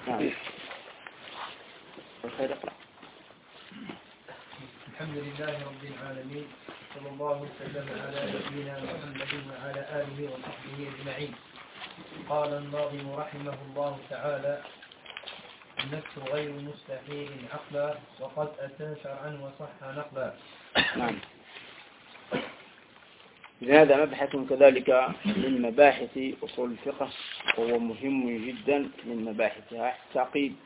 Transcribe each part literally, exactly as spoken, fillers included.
نعم. الخير اقرأ. الحمد لله رب العالمين، صلى الله وسلم على نبينا محمد وعلى آله وصحبه أجمعين. قال الناظم رحمه الله تعالى: النفس غير مستحيل عقلا، وقد أتى شرعا وصح نقلا. نعم. هذا مبحث كذلك من مباحث أصول الفقه، وهو مهم جدا من مباحثها. حتى قيل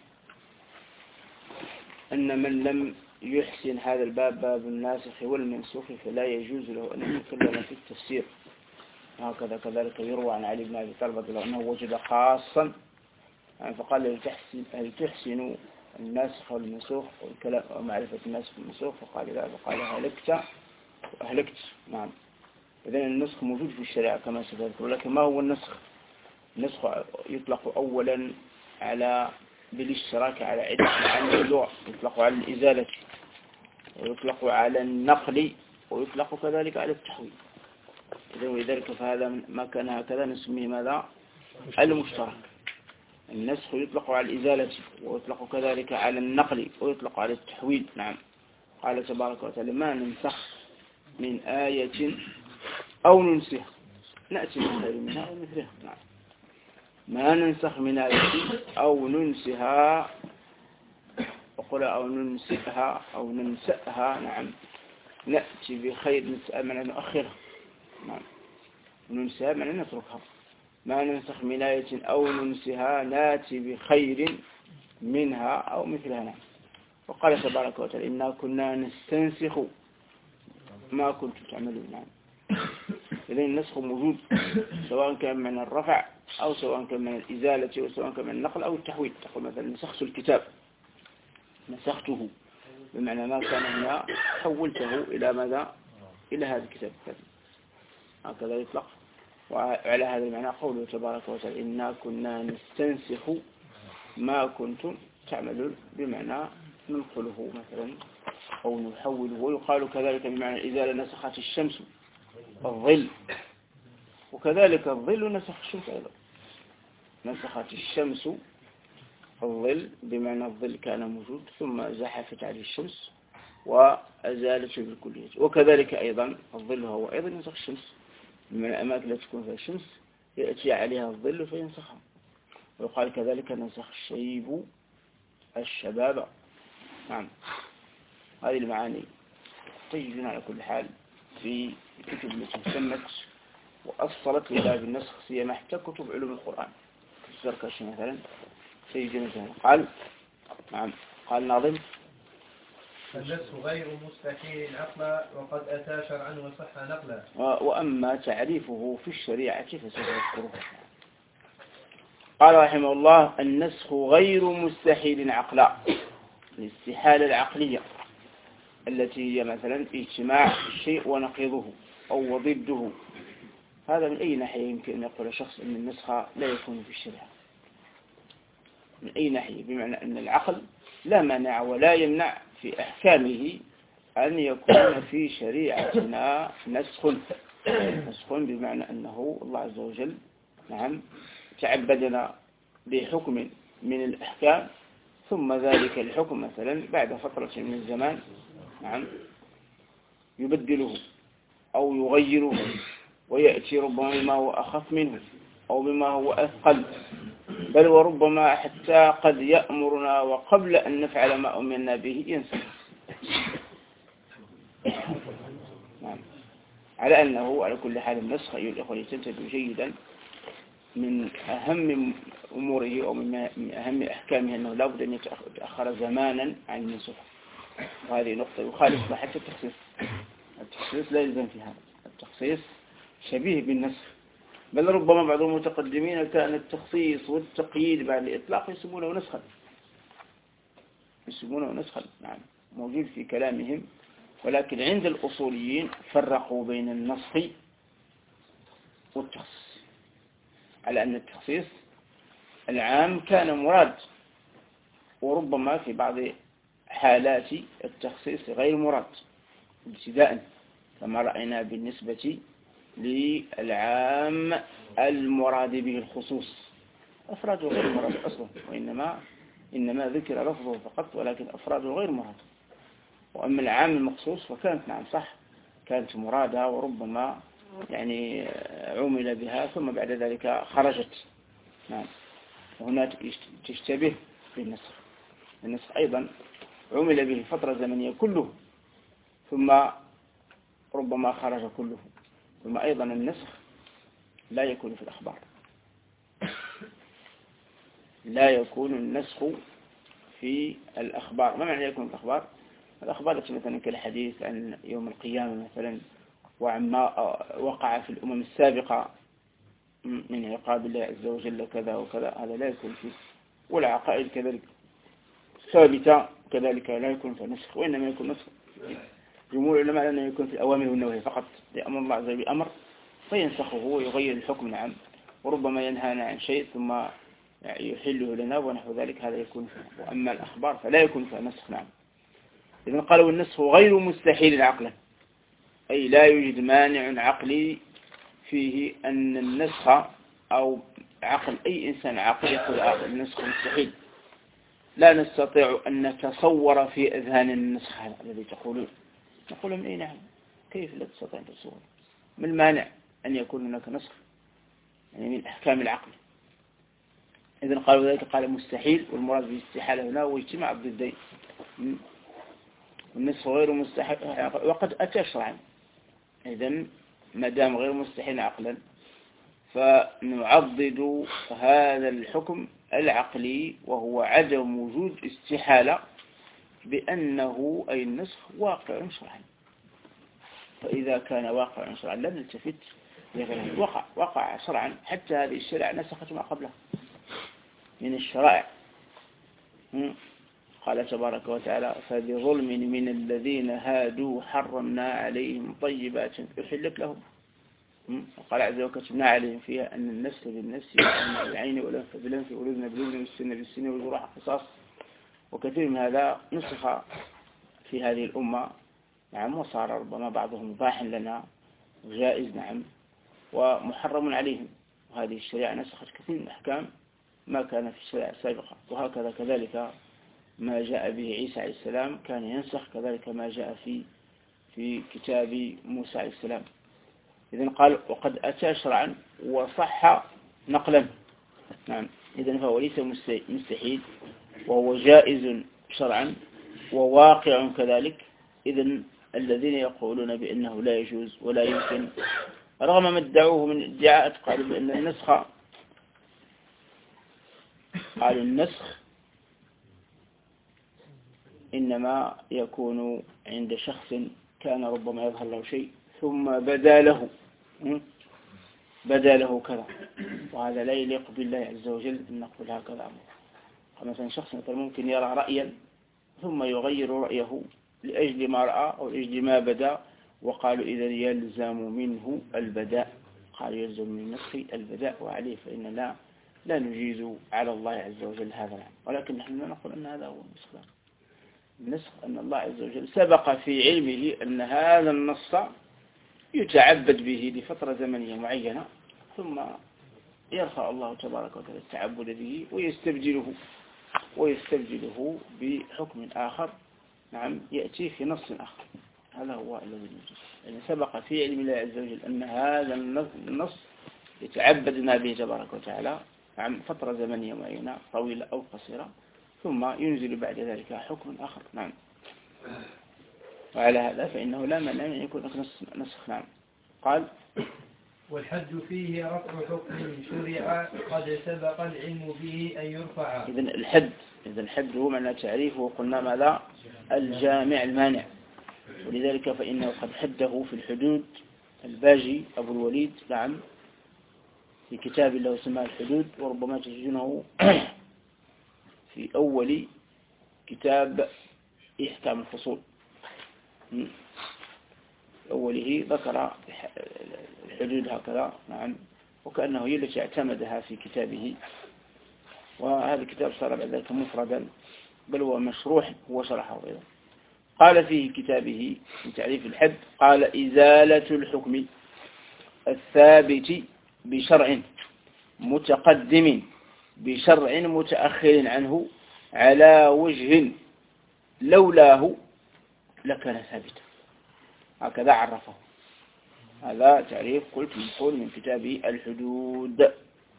أن من لم يحسن هذا الباب، باب الناسخ والمنسوخ، فلا يجوز له أن يتكلم في التفسير. هكذا كذلك يروى عن علي بن أبي طالب رضي الله عنه أنه وجد خاصا فقال: هل تحسن هل تحسن الناسخ والمنسوخ والكلام ومعرفة الناسخ والمنسوخ؟ فقال لا، فقال: هلكت وأهلكت. نعم. إذن النسخ موجود في الشريعة كما سيذكر، ولكن ما هو النسخ؟ النسخ يطلق أولا على بالاشتراك على عدة معاني اللغة، يطلق على الإزالة، ويطلق على النقل، ويطلق كذلك على التحويل. ولذلك فهذا ما كان هكذا نسميه ماذا؟ المشترك. النسخ يطلق على الإزالة، ويطلق كذلك على النقل، ويطلق على التحويل. نعم. قال تبارك وتعالى: ما ننسخ من آية أو ننسخ نأتي بخير منها أو مثلها. نعم. ما ننسخ من آية أو ننسها، وقل أو ننسخها أو ننسأها. نعم. نأتي بخير، نسأل من نؤخرها. نعم. ننسها من نتركها. ما ننسخ من آية أو ننسها نأتي بخير منها أو مثلها. نعم. وقال تبارك وتعالى: إنا كنا نستنسخ ما كنتم تعملون. نعم. إذن النسخ موجود، سواء كان من الرفع أو سواء كان من الإزالة أو سواء كان من النقل أو التحويل. تقول مثلا: نسخت الكتاب، نسخته بمعنى ما كان هنا حولته إلى ماذا؟ إلى هذا الكتاب. هكذا يطلق. وعلى هذا المعنى قوله تبارك وتعالى: إنا كنا نستنسخ ما كنتم تعملون، بمعنى ننقله مثلا أو نحوله. ويقال كذلك بمعنى الإزالة: نسخت الشمس الظل، وكذلك الظل نسخ الشمس أيضا. نسخت الشمس الظل بمعنى الظل كان موجود ثم زحفت عليه الشمس وأزالته بالكلية. وكذلك أيضا الظل هو أيضا ينسخ الشمس، من الأماكن التي تكون فيها الشمس يأتي عليها الظل فينسخها. ويقال كذلك: نسخ الشيب الشباب. نعم. هذه المعاني تجدون على كل حال في الكتب التي سمت وأصلت لباب النسخ، سيما حتى كتب علوم القرآن كالزركشي مثلا تجدون مثلا. قال: نعم. قال ناظم: النسخ غير مستحيل عقلا، وقد أتى شرعا وصح نقلا. وأما تعريفه في الشريعة فسوف يذكره. قال رحمه الله: النسخ غير مستحيل عقلا، الاستحالة العقلية التي هي مثلا اجتماع الشيء ونقيضه أو ضده. هذا من أي ناحية يمكن أن يقول شخص أن النسخ لا يكون في الشريعة؟ من أي ناحية؟ بمعنى أن العقل لا مانع ولا يمنع في أحكامه أن يكون في شريعتنا نسخ. نسخ بمعنى أنه الله عز وجل نعم تعبدنا بحكم من الأحكام، ثم ذلك الحكم مثلا بعد فترة من الزمان نعم يبدله أو يغيره، ويأتي ربما بما هو أخف منه أو بما هو أثقل، بل وربما حتى قد يأمرنا وقبل أن نفعل ما أمرنا به ينسخ. نعم. على أنه على كل حال النسخ أيها الإخوة يتنتبه جيدا من أهم أموره أو من أهم أحكامه أنه لا بد أن يتأخر زمانا عن النسخ. وهذه نقطة يخالف حتى التخصيص. التخصيص لا يلزم في هذا. التخصيص شبيه بالنسخ، بل ربما بعض المتقدمين كان التخصيص والتقييد بعد الإطلاق يسمونه نسخا. يسمونه نسخا. نعم. موجود في كلامهم. ولكن عند الأصوليين فرقوا بين النسخ والتخصيص، على أن التخصيص العام كان مراد، وربما في بعض حالات التخصيص غير مراد ابتداء، كما رأينا بالنسبة للعام المراد به الخصوص. أفراده غير مراد أصلا، وإنما إنما ذكر لفظه فقط، ولكن أفراده غير مراد. وأما العام المخصوص فكانت نعم صح، كانت مرادة وربما يعني عمل بها ثم بعد ذلك خرجت. نعم. وهنا تشتبه بالنسخ. النسخ أيضا عمل به فترة زمنية كله ثم ربما خرج كله. ثم أيضا النسخ لا يكون في الأخبار، لا يكون النسخ في الأخبار. ما معنى يكون في الأخبار؟ الأخبار التي مثلا كالحديث عن يوم القيامة مثلا، وعما وقع في الأمم السابقة من عقاب الله عز وجل كذا وكذا، هذا لا يكون فيه. والعقائد كذلك ثابتة كذلك لا يكون في نسخ، وإنما يكون نسخ جمهور العلماء أنه يكون في الأوامر والنواهي فقط، لأمر الله عز وجل بأمر فينسخه ويغير الحكم. نعم. وربما ينهانا عن شيء ثم يحله لنا ونحو ذلك، هذا يكون فيه. وأما الأخبار فلا يكون فيها نسخ. نعم. إذن قالوا النسخ غير مستحيل عقلا، أي لا يوجد مانع عقلي فيه أن النسخ أو عقل أي إنسان عاقل يقول النسخ مستحيل. لا نستطيع أن نتصور في أذهان النسخ هذا الذي تقولون. نقول لهم إيه نعم، كيف لا تستطيع أن تتصور؟ ما المانع أن يكون هناك نسخ يعني من أحكام العقل؟ إذن قالوا ذلك قال مستحيل، والمراد بالاستحالة هنا هو اجتماع الضدين. النسخ غير مستحيل وقد أتى شرعا. إذن ما دام غير مستحيل عقلا فنعضد هذا الحكم العقلي وهو عدم وجود استحالة بأنه أي النسخ واقع شرعا. فإذا كان واقع شرعا لا نلتفت لغيره. وقع وقع شرعا، حتى هذه الشريعة نسخت ما قبلها من الشرائع. قال تبارك وتعالى فبظلم من الذين هادوا حرمنا عليهم طيبات أحلت لهم. وقال عز وجل كتبنا عليهم فيها أن النفس بالنفس والعين بالعين والأنف بالأنف والأذن بالأذن والسن بالسن والجروح قصاص. وكثير من هذا نسخ في هذه الأمة. نعم. وصار ربما بعضهم مباح لنا وجائز. نعم. ومحرم عليهم. وهذه الشريعة نسخت كثير من الأحكام ما كان في الشريعة السابقة. وهكذا كذلك ما جاء به عيسى عليه السلام كان ينسخ، كذلك ما جاء في في كتاب موسى عليه السلام. إذن قال وقد أتى شرعا وصح نقلا. نعم. إذن فهو ليس مستحيل، وهو جائز شرعا وواقع كذلك. إذن الذين يقولون بأنه لا يجوز ولا يمكن رغم ما ادعوه من ادعاءات، قالوا بأن النسخ قالوا النسخ إنما يكون عند شخص كان ربما يظهر له شيء ثم بدا له بدا له كذا، وهذا لا يليق بالله عز وجل أن نقول هكذا أمر. مثلا شخص مثلا ممكن يرى رأيا ثم يغير رأيه لأجل ما رأى أو لأجل ما بدا، وقالوا إذا يلزم منه البداء. قالوا يلزم من النسخ البداء وعليه فإننا لا نجيز على الله عز وجل هذا. ولكن نحن لا نقول أن هذا هو النسخ. النسخ أن الله عز وجل سبق في علمه أن هذا النص يتعبد به لفترة زمنية معينة، ثم يرفع الله تبارك وتعالى التعبد به ويستبدله ويستبدله بحكم آخر. نعم. يأتي في نص آخر. هذا هو الذي يجوز. يعني سبق في علم الله عز وجل أن هذا النص يتعبدنا به تبارك وتعالى عن فترة زمنية معينة طويلة أو قصيرة، ثم ينزل بعد ذلك حكم آخر. نعم. وعلى هذا فإنه لا مانع أن يكون نسخ. نعم. قال والحد فيه رفع حكم شرع قد سبق العلم به أن يرفع. إذن الحد إذن الحد هو معنى تعريفه، وقلنا ماذا؟ الجامع المانع. ولذلك فإنه قد حده في الحدود الباجي أبو الوليد. نعم. في كتاب له اسمه الحدود، وربما تجدونه في أول كتاب إحكام الفصول. أوله ذكر الحدود هكذا. نعم. وكأنه هي التي اعتمدها في كتابه، وهذا الكتاب صار بعد ذلك مفردا، بل هو مشروح هو شرحه أيضا. قال فيه كتابه في تعريف الحد قال إزالة الحكم الثابت بشرع متقدم بشرع متأخر عنه على وجه لولاه لكان ثابتا. هكذا عرفه. هذا تعريف قلت منقول من كتاب الحدود.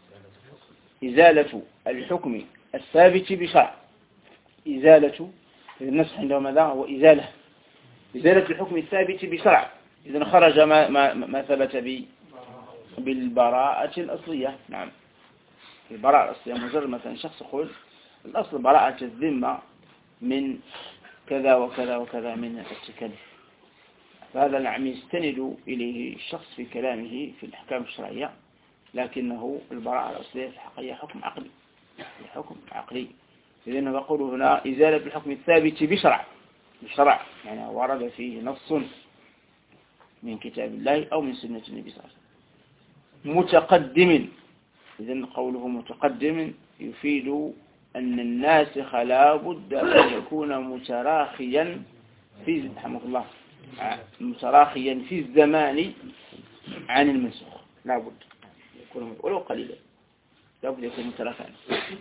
إزالة الحكم الثابت بشرع. إزالة النسخ عندهم ماذا هو إزالة إزالة الحكم الثابت بشرع. إذا خرج ما, ما, ما ثبت بالبراءة الأصلية. نعم، البراءة الأصلية مجرد مثلا شخص يقول الأصل براءة الذمة من كذا وكذا وكذا من التكاليف، فهذا نعم يستند إليه الشخص في كلامه في الأحكام الشرعية، لكنه البراءة الأصلية في الحقيقة حكم عقلي حكم عقلي. إذن نقول هنا إزالة الحكم الثابت بشرع بشرع يعني ورد فيه نص من كتاب الله أو من سنة النبي صلى الله عليه وسلم متقدم. إذن قوله متقدم يفيد أن الناسخ لا بد أن يكون متراخيا في رحمه الله متراخيا في الزمان عن المنسوخ، لا بد يكون ولو قليلا، لا بد يكون متراخيا.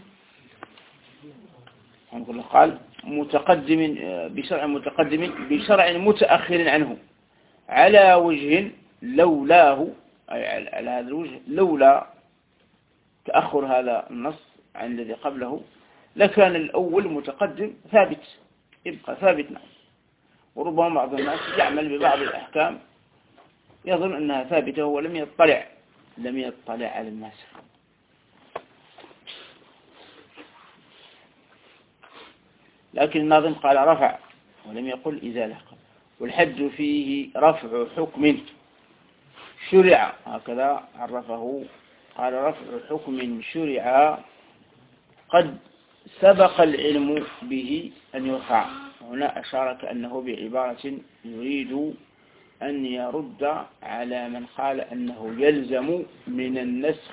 قال متقدم بشرع متقدم بشرع متأخر عنه على وجه لولاه، أي على هذا الوجه لولا تأخر هذا النص عن الذي قبله لكان الأول متقدم ثابت، يبقى ثابتنا. وربما بعض الناس يعمل ببعض الأحكام يظن أنها ثابتة ولم يطلع لم يطلع على الناس. لكن الناظم قال رفع ولم يقل إزالة. والحد فيه رفع حكم شرع، هكذا عرفه قال رفع حكم شرع قد سبق العلم به أن يرفع. هنا أشار كأنه بعبارة يريد أن يرد على من قال أنه يلزم من النسخ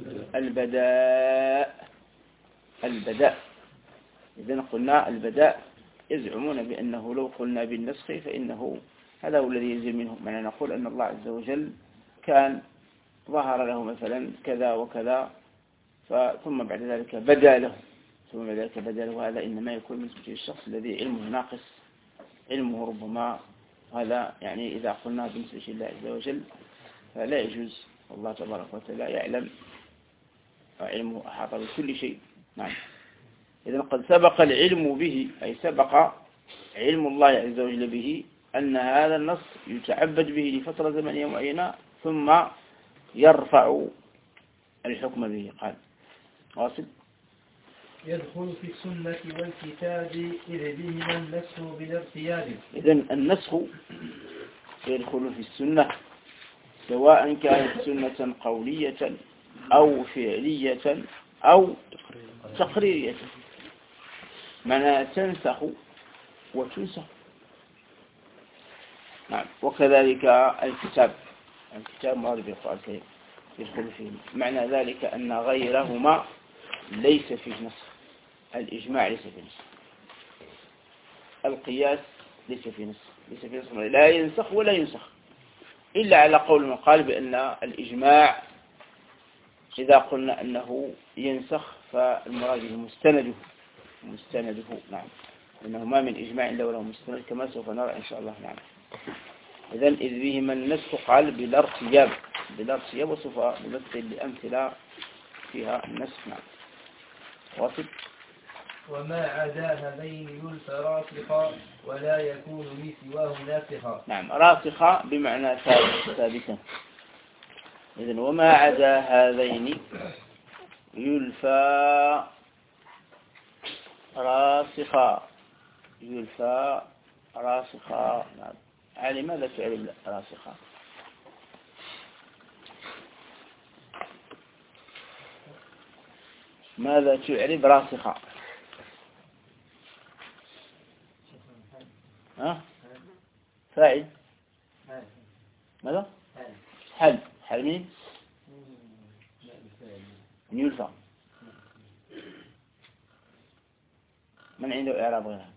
البداء البداء إذن قلنا البداء يزعمون بأنه لو قلنا بالنسخ فإنه هذا هو الذي يلزم منه. معنى نقول أن الله عز وجل كان ظهر له مثلا كذا وكذا ثم بعد ذلك بدا له ثم بعد ذلك بدا له هذا إنما يكون بالنسبة للشخص الذي علمه ناقص، علمه ربما هذا يعني إذا قلنا بالنسبة لله عز وجل فلا يجوز. والله تبارك وتعالى يعلم علمه أحاط بكل شيء. نعم. إذن قد سبق العلم به أي سبق علم الله عز وجل به أن هذا النص يتعبد به لفترة زمنية معينة ثم يرفع الحكم به. قال واصل يدخل في السنة والكتاب إذ بهما النسخ بالارتياب. إذن النسخ يدخل في السنة سواء كانت سنة قولية أو فعلية أو تقريرية، معناها تنسخ وتنسخ. نعم. وكذلك الكتاب الكتاب مراد بالقرآن الكريم يدخل فيه. معنى ذلك أن غيرهما ليس فيه نسخ. الإجماع ليس فيه نسخ، القياس ليس فيه نسخ، ليس فيه نسخ لا ينسخ ولا ينسخ إلا على قول من قال بأن الإجماع إذا قلنا أنه ينسخ فالمراد به مستنده مستنده. نعم. إنه ما من إجماع إلا وله مستند كما سوف نرى إن شاء الله. نعم. إذن إذ بهما النسخ قال بلا ارتياب بلا ارتياب وسوف نمثل لأمثلة فيها النسخ. نعم. واصل وما عدا هذين يلف راسخا ولا يكون لسواه ناسخا. نعم. راسخا بمعنى ثابت ثابتا. إذن وما عدا هذين يلفى راسخا يلفى راسخا. نعم. علي ماذا تعرف راسخا؟ ماذا تعرف راسخا؟ ها؟ فاعل ماذا؟ حل حل مين؟ يلفى. من عنده إعراب غيرها؟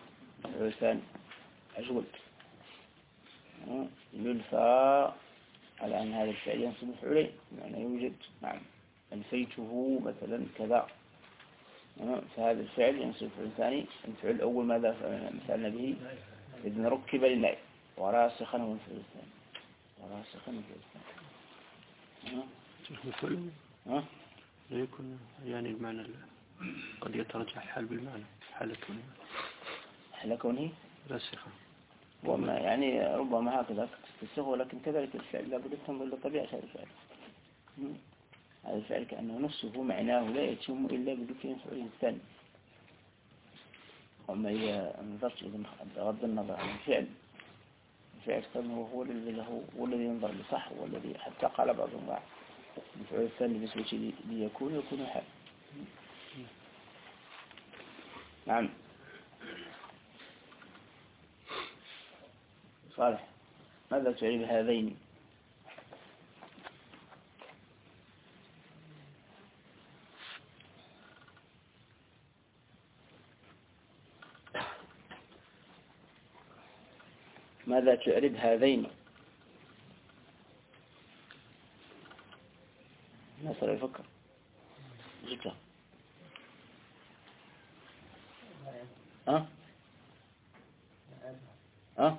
الثاني أجول يلفى على أن هذا الفعل ينصب مفعولين، يعني يوجد نعم ألفيته مثلا كذا، فهذا الفعل ينصب مفعول ثاني. المفعول الأول ماذا مثلنا به؟ إذن ركب للنائب، وراسخا هو المفعول الثاني، وراسخا المفعول الثاني. مفعول ها لا يكون يعني المعنى قد يترجح حال بالمعنى حال كونه حال كونه راسخا، وما يعني ربما هكذا تستسيغ، ولكن كذلك الفعل لابد أن تنظر لطبيعة هذا الفعل. هذا الفعل كأنه نفسه معناه لا يتم إلا بذكر مفعول الثاني. أما إذا نظرت بغض النظر عن الفعل، الفعل كأنه هو الذي له والذي ينظر لصح، والذي حتى قال بعضهم بعض المفعول الثاني بالنسبة ليكون يكون حال. نعم صالح، ماذا تعيب هذين؟ ماذا تعرب هذين؟ نصر يفكر جدا. ها ها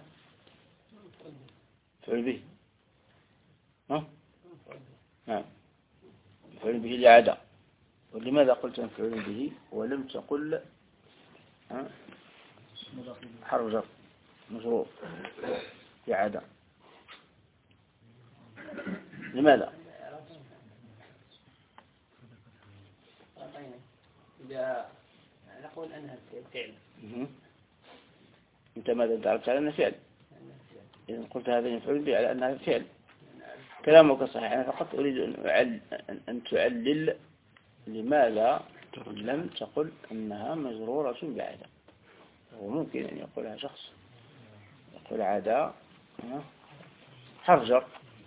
فعل به. ها نعم فعل به لعادة. ولماذا قلت فعل به ولم تقل ها حرف جر مجرور لعادة؟ لماذا؟ إذا نقول أنها فعل. أنت ماذا تعرفت على أنها فعل؟ إذا قلت هذا يفعل به على أنها فعل. كلامك صحيح، أنا فقط أريد أن, أن تعلل لماذا لم تقل أنها مجرورة بعادة. وممكن أن يقولها شخص يقول عادة حرف جر.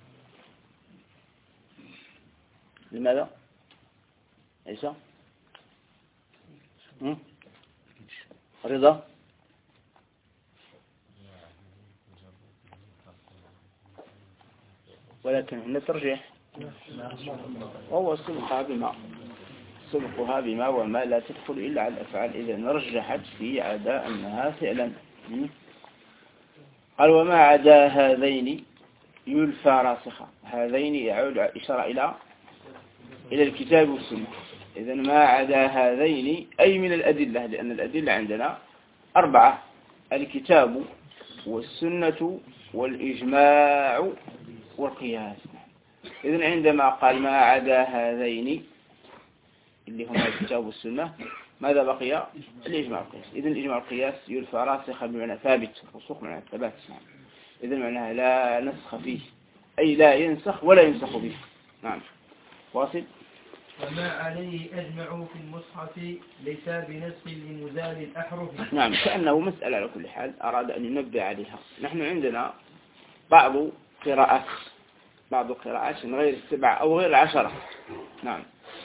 لماذا؟ عيسى رضا ولكن هنا ترجيح، وهو سبقها بما سبقها بما وما لا تدخل إلا على الأفعال. إذا رجحت في عدا أنها فعلا. قال وما عدا هذين يلفى راسخا. هذين يعود إشارة إلى إلى الكتاب والسنة. إذا ما عدا هذين أي من الأدلة، لأن الأدلة عندنا أربعة: الكتاب والسنة والإجماع والقياس. إذن عندما قال ما عدا هذين اللي هما الكتاب والسنة، ماذا بقي؟ الإجماع والقياس. إذن الإجماع والقياس يلفى راسخا بمعنى ثابت، رسوخ بمعنى ثبات. إذن معناها لا نسخ فيه، أي لا ينسخ ولا ينسخ به. نعم واصل. وما عليه أجمعوا في المصحف ليس بنسخ لمزال الأحرف. نعم كأنه مسألة على كل حال أراد أن ينبه عليها. نحن عندنا بعض قراءات بعض قراءات من غير السبعة أو غير العشرة. نعم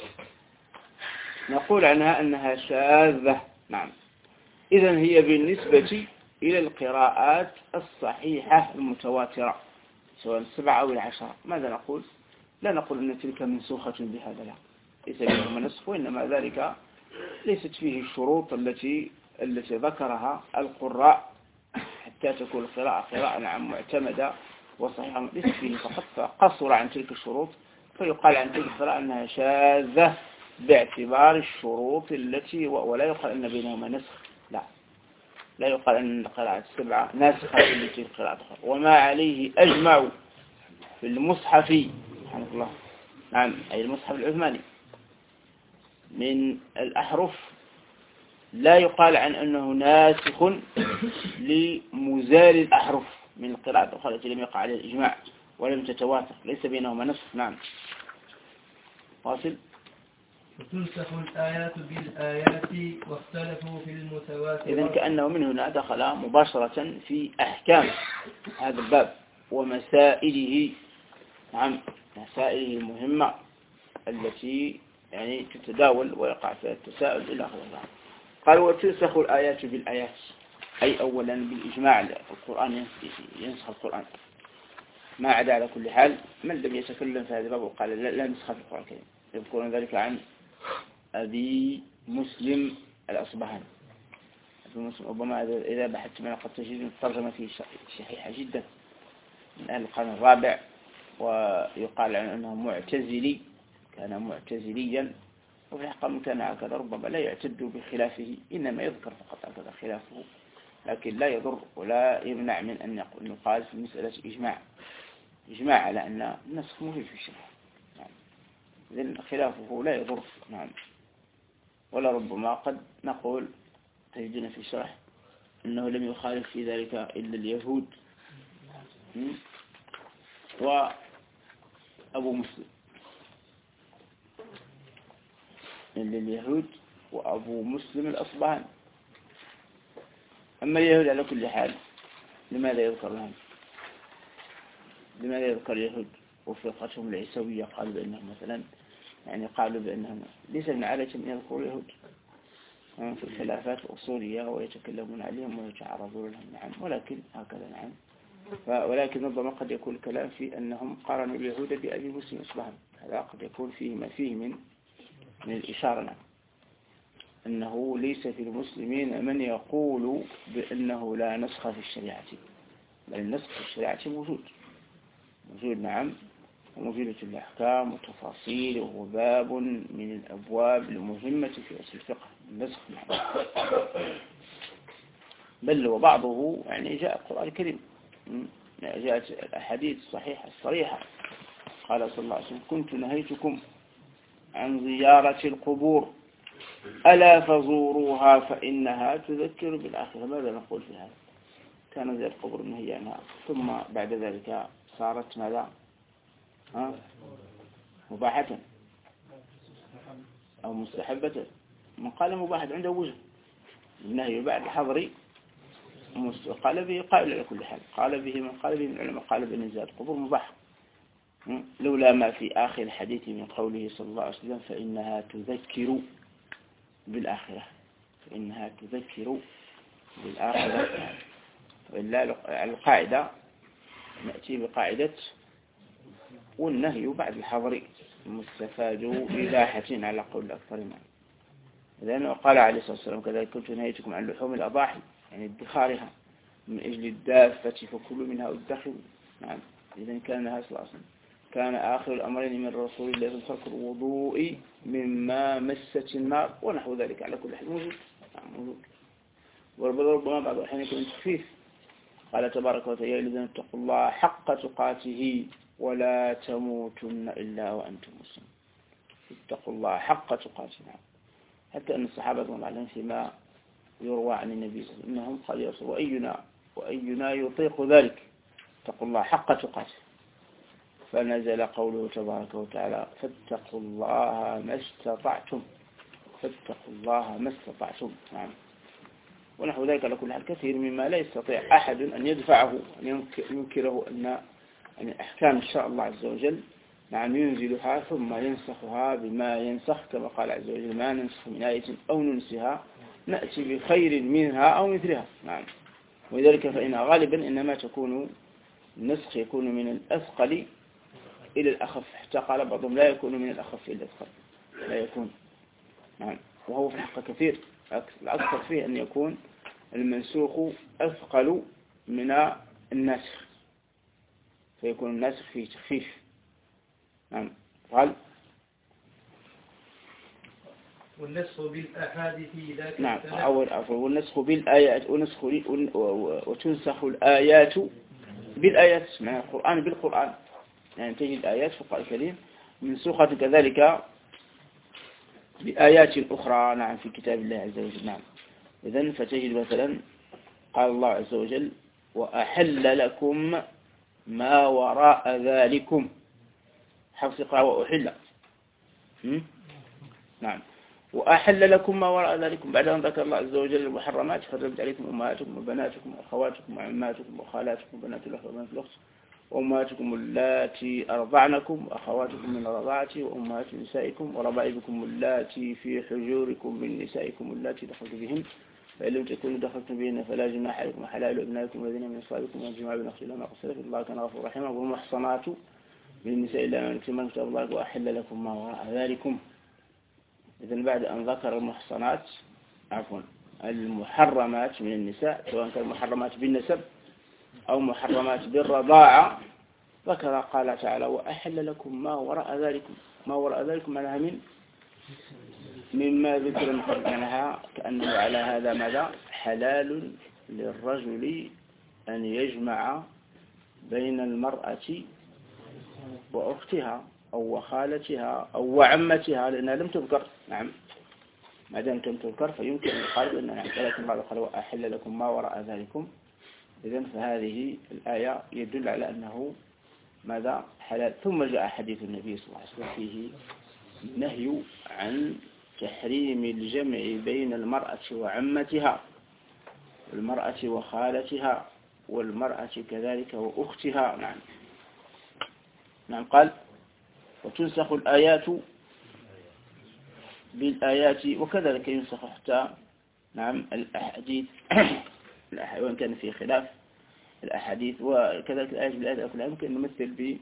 نقول عنها أنها شاذة. نعم إذن هي بالنسبة إلى القراءات الصحيحة المتواترة سواء السبعة أو العشرة. ماذا نقول؟ لا نقول أن تلك منسوخة بهذا، لا، ليس بها نسخ، وإنما ذلك ليست فيه الشروط التي التي ذكرها القراء حتى تكون القراءة قراءة عن معتمدة وصحيحة. ليست فيه فقط، فقصر عن تلك الشروط فيقال عن تلك القراءة أنها شاذة باعتبار الشروط التي، ولا يقال أن بينهما نسخ، لا لا يقال أن القراءة السبعة ناسخة لتلك القراءة. وما عليه أجمع في المصحف سبحانك الله، نعم أي المصحف العثماني من الأحرف، لا يقال عن أنه ناسخ لمزال الأحرف من القراءة الأخرى التي لم يقع عليها الإجماع ولم تتواتر، ليس بينهما نسخ. نعم واصل. وتنسخ الآيات بالآيات واختلفوا في المتواتر. إذن كأنه من هنا دخل مباشرة في أحكام هذا الباب ومسائله. نعم مسائله المهمة التي يعني تتداول ويقع فيها التساؤل إلى آخره. قال وتنسخ الآيات بالآيات، أي أولا بالإجماع. القرآن ينسخ القرآن. ما عدا على كل حال من لم يتكلم في هذا الباب وقال لا, لا نسخ في القرآن الكريم. يذكرون ذلك عن أبي مسلم الأصبهاني. أبي مسلم ربما إذا بحثت منه قد تجد الترجمة فيه شحيحة جدا، من أهل القرن الرابع، ويقال عنه أنه معتزلي، كان معتزليا، وفي الحقيقة كان هكذا ربما لا يعتد بخلافه، إنما يذكر فقط هكذا خلافه، لكن لا يضر ولا يمنع من أن يقال في مسألة إجماع إجماع على أن النسخ موجود في الشرع. نعم. إذن خلافه لا يضر. نعم. ولا ربما قد نقول تجدنا في الشرح أنه لم يخالف في ذلك إلا اليهود وأبو مسلم، إلا اليهود وأبو مسلم الأصبهاني. أما اليهود على كل حال لماذا يذكر لهم؟ لماذا يذكر اليهود وفرقتهم العيسوية؟ قالوا بأنهم مثلا يعني قالوا بأنهم ليس من عادة أن يذكروا اليهود في الخلافات الأصولية ويتكلمون عليهم ويتعرضون لهم. نعم. ولكن هكذا. نعم. ولكن ربما قد يكون الكلام في أنهم قارنوا اليهود بأبي مسلم الأصبهاني، هذا قد يكون فيه ما فيه من من الإشارة. نعم. أنه ليس في المسلمين من يقول بأنه لا نسخ في الشريعة، بل النسخ في الشريعة موجود موجود. نعم. وموجودة الأحكام وتفاصيل، وهو باب من الأبواب المهمة في أصل الفقه النسخ. نعم. بل وبعضه يعني جاء القرآن الكريم، جاءت الأحاديث الصحيحة الصريحة، قال صلى الله عليه وسلم كنت نهيتكم عن زيارة القبور ألا فزوروها فإنها تذكر بالآخرة. ماذا نقول في هذا؟ كان زيارة القبور نهي عنها، ثم بعد ذلك صارت ماذا؟ ها؟ مباحة أو مستحبة. من قال مباحة عنده وجه، النهي بعد الحظر قال به قائل على كل حال، قال به من قال به من العلماء قال بأن زيارة القبور مباحة، لولا ما في آخر الحديث من قوله صلى الله عليه وسلم فإنها تذكر بالآخرة، فإنها تذكر بالآخرة. وإلا القاعدة نأتي بقاعدة والنهي بعد الحظر مستفاد إباحة على قول الأكثرين. لأنه قال عليه الصلاة والسلام كذلك كنت نهيتكم عن لحوم الأضاحي يعني ادخارها من أجل الدافة فكلوا منها وادخروا. نعم. إذن كان هذا صلى الله عليه وسلم كان آخر الأمرين من رسول الله ترك الوضوء مما مست النار ونحو ذلك. على كل حال موجود. نعم موجود. وربما بعض الأحيان يكون تخفيف. قال تبارك وتعالى الذين اتقوا الله حق تقاته ولا تموتن إلا وأنتم مسلمون. اتقوا الله حق تقاته. نعم. حتى أن الصحابة رضي الله عنهم فيما يروى عن النبي صلى الله عليه وسلم أنهم قال يا رسول وأينا وأينا يطيق ذلك اتقوا الله حق تقاته، فنزل قوله تبارك وتعالى فاتقوا الله ما استطعتم، فاتقوا الله ما استطعتم. نعم. ونحو ذلك على كل حال كثير مما لا يستطيع أحد أن يدفعه أن ينكره أن يعني أحكام الشرع الله عز وجل نعم ينزلها ثم ينسخها بما ينسخ، كما قال عز وجل ما ننسخ من آية أو ننسها نأتي بخير منها أو مثلها. نعم. ولذلك فإن غالبا إنما تكون النسخ يكون من الأثقل إلى الأخف، حتى قال بعضهم لا يكون من الأخف إلى الأثقل، لا يكون. نعم. وهو في الحق كثير، الأكثر فيه أن يكون المنسوخ أثقل من الناسخ، فيكون الناسخ فيه تخفيف. نعم. قال والنسخ بالأحاديث ذاك. نعم. أول أفضل والنسخ بالآيات ونسخ وتنسخ الآيات بالآيات مع القرآن بالقرآن، يعني تجد آيات في القرآن الكريم منسوخة كذلك بآيات أخرى. نعم. في كتاب الله عز وجل. نعم. إذن فتجد مثلا قال الله عز وجل وأحل لكم ما وراء ذلكم، حفظ قراءة وأحل. نعم. وأحل لكم ما وراء ذلكم بعد أن ذكر الله عز وجل المحرمات حرمت عليكم أمهاتكم وبناتكم وأخواتكم وعماتكم وخالاتكم وبنات الأخ وبنات الأخت وأمهاتكم اللاتي أرضعنكم وأخواتكم من الرضاعة وأمهات نسائكم وربائبكم اللاتي في حجوركم من نسائكم اللاتي دخلتم بهن فإن لم تكونوا دخلتم بهن فلا جناح عليكم وحلال أبنائكم الذين من أصلابكم والجماع بن أخي لما قصر في الله كان غفورا رحيما والمحصنات من النساء إلا من كتب كتاب الله وأحل لكم ما وراء ذلكم. إذن بعد أن ذكر المحصنات عفوا المحرمات من النساء سواء كان محرمات بالنسب أو محرمات بالرضاعة ذكر قال تعالى وأحل لكم ما وراء ذلكم. ما وراء ذلكم معناها من مما ذكر معناها كأنه على هذا ماذا حلال للرجل أن يجمع بين المرأة وأختها أو وخالتها أو وعمتها لأنها لم تذكر. نعم ما دام لم تذكر فيمكن أن يقال أن ولكن الله قال وأحل لكم ما وراء ذلكم. إذن فهذه الآية يدل على أنه ماذا حلال. ثم جاء حديث النبي صلى الله عليه وسلم فيه نهي عن تحريم الجمع بين المرأة وعمتها والمرأة وخالتها والمرأة كذلك وأختها. نعم نعم قال وتنسخ الآيات بالآيات وكذلك ينسخ حتى نعم الأحاديث وإن كان في خلاف الأحاديث وكذلك الآيات بالآيات كلها يمكن نمثل ب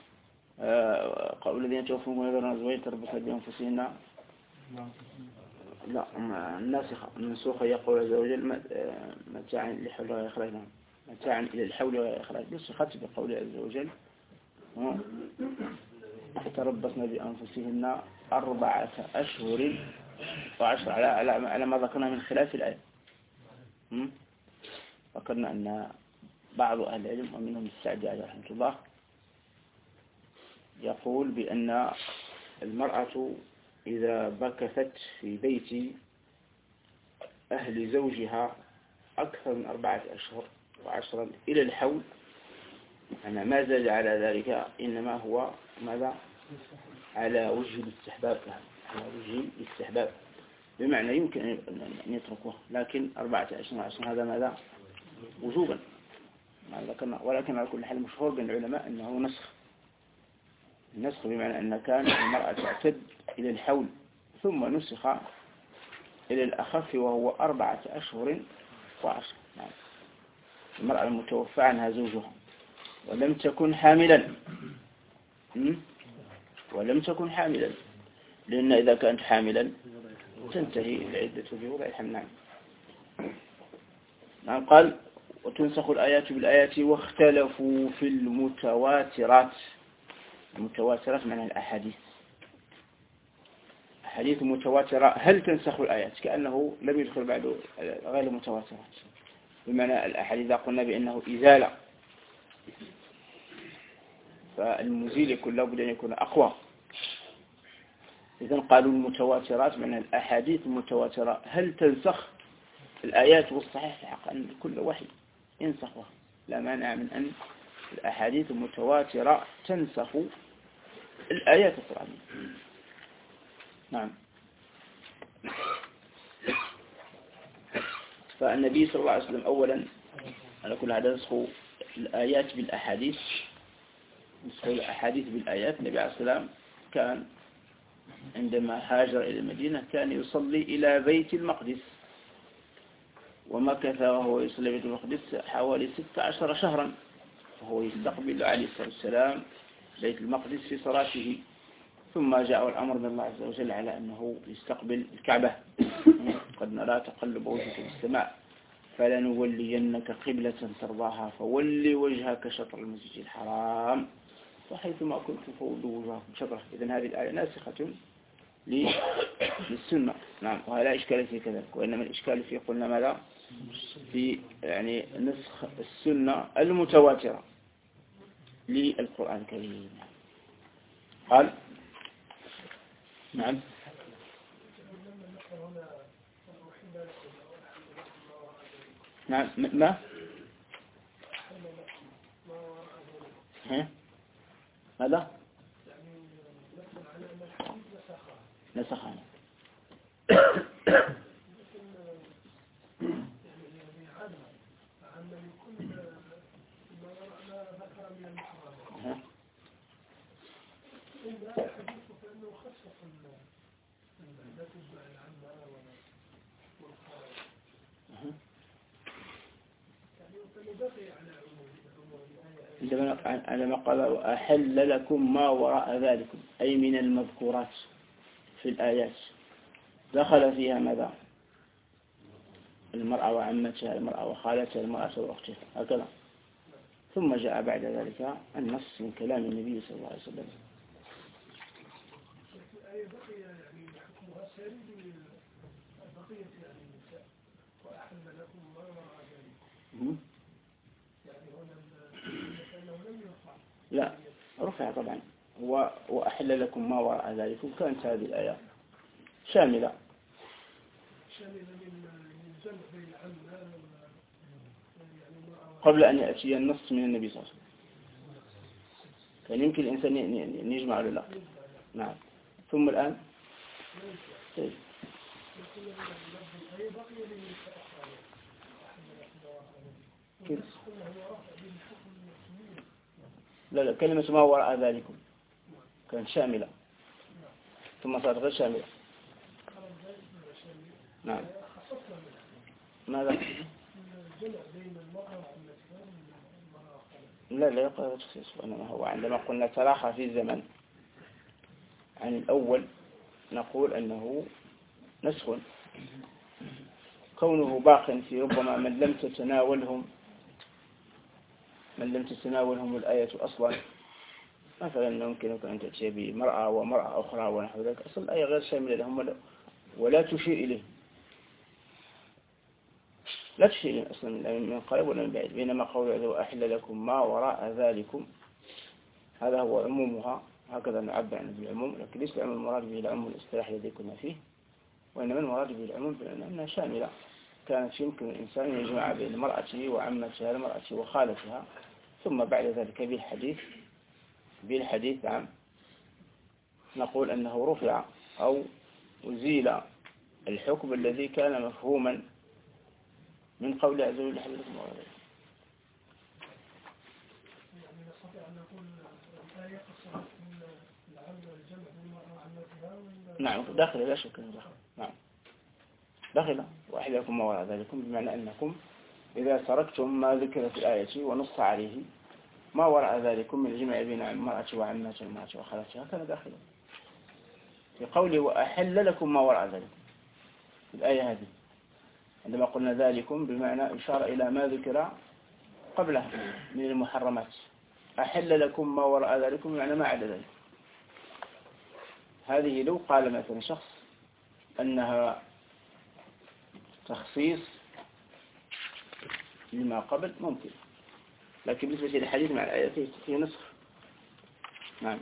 قول الذين توفوا من يذرون أزواجا تربصن بأنفسهن لا الناسخة المنسوخة يقول عز وجل متاعا للحول وإخراج متاعا إلى الحول وإخراج نسخت بقول عز وجل تربصن بأنفسهن أربعة أشهر وعشر على على ما ذكرنا من خلاف الآية. ذكرنا أن بعض أهل العلم ومنهم السعدي عليه رحمة الله يقول بأن المرأة إذا بكثت في بيت أهل زوجها أكثر من أربعة أشهر وعشرا إلى الحول أنا ما زال على ذلك إنما هو ماذا على وجه الاستحباب على وجه الاستحباب بمعنى يمكن أن يتركوه لكن أربعة أشهر وعشرا هذا ماذا وجوبا. ولكن على كل حال مشهور بين العلماء أنه نسخ النسخ بمعنى أن كان المرأة تعتد إلى الحول ثم نسخ إلى الأخف وهو أربعة أشهر وعشر. يعني المرأة المتوفى عنها زوجها ولم تكن حاملا ولم تكن حاملا لأن إذا كانت حاملا تنتهي العدة بوضع الحمل. نعم قال وتنسخ الآيات بالآيات واختلفوا في المتواترات. المتواترات معنى الأحاديث أحاديث متواترة هل تنسخ الآيات كأنه لم يدخل بعد غير المتواترات بمعنى الأحاديث قلنا بأنه إزالة فالمزيل يكون لابد أن يكون أقوى. إذن قالوا المتواترات معنى الأحاديث المتواترة هل تنسخ الآيات والصحيح في حق أن كل واحد ينسخها لا مانع من أن الأحاديث المتواترة تنسخ الآيات القرآنية. نعم فالنبي صلى الله عليه وسلم أولا على كل هذا نسخ الآيات بالأحاديث نسخ الأحاديث بالآيات. النبي عليه السلام كان عندما هاجر إلى المدينة كان يصلي إلى بيت المقدس ومكث وهو يصلي بيت المقدس حوالي ستة عشر شهرا وهو يستقبل عليه الصلاة والسلام بيت المقدس في صلاته ثم جاء الأمر من الله عز وجل على أنه يستقبل الكعبة قد نرى تقلب وجهك في السماء فلنولينك قبلة ترضاها فولي وجهك شطر المسجد الحرام وحيثما كنتم فولوا وجهكم شطره. إذن هذه الآية ناسخة للسنة. نعم وهذا لا إشكال في كذلك وإنما الإشكال في قلنا ماذا في يعني نسخ السنة المتواترة للقرآن الكريم. قال نعم نعم ما ها هذا نسخنا عندما قال وأحل لكم ما وراء ذلكم أي من المذكورات في الآيات دخل فيها ماذا؟ المرأة وعمتها، المرأة وخالتها، المرأة وأختها، هكذا. ثم جاء بعد ذلك النص من كلام النبي صلى الله عليه وسلم. لا رفع طبعا. هو وأحل لكم ما وراء ذلكم كانت هذه الآية شاملة قبل أن يأتي النص من النبي صلى الله عليه وسلم. كان يمكن الإنسان أن يجمع ولا لا؟ نعم. ثم الآن طيب. لا لا كلمة ما وراء ذلكم كانت شاملة ثم صارت غير شاملة. نعم. ماذا؟ لا لا يقرأ تخصيص، وإنما هو عندما قلنا تراخى في الزمن عن الأول نقول أنه نسخ كونه باق في ربما من لم تتناولهم من لم تتناولهم الآية أصلا. مثلا يمكنك أن تأتي بمرأة ومرأة أخرى ونحو ذلك، أصل الآية غير شاملة لهم ولا تشير إليه، لا تشير إليه أصلا من قريب ولا من بعيد. بينما قوله وأحل لكم ما وراء ذلكم هذا هو عمومها، هكذا نعبر عنه بالعموم، لكن ليس العموم المراد به العموم الاصطلاحي الذي كنا فيه، وإنما المراد به العموم بأنها شاملة. كانت يمكن الإنسان أن يجمع بين مرأته وعمتها المرأة وخالتها، ثم بعد ذلك بالحديث بالحديث عن نقول أنه رفع أو أزيل الحكم الذي كان مفهوما من قول عز وجل حل لكم ما وراء ذلك. نعم داخل لا شك أنه داخل. نعم داخل وأحل لكم ما وراء ذلكم، بمعنى أنكم إذا تركتم ما ذكر في الآية ونص عليه ما وراء ذلكم من الجمع بين المرأة وعماتها المرأة وخالتها كان داخلا في قوله وأحل لكم ما وراء ذلك. الآية هذه عندما قلنا ذلكم بمعنى إشارة إلى ما ذكر قبله من المحرمات. أحل لكم ما وراء ذلكم بمعنى ما عدا ذلك. هذه لو قال مثلا شخص أنها تخصيص لما قبل ممكن، لكن بالنسبة للحديث مع الآيات هي نسخ. نعم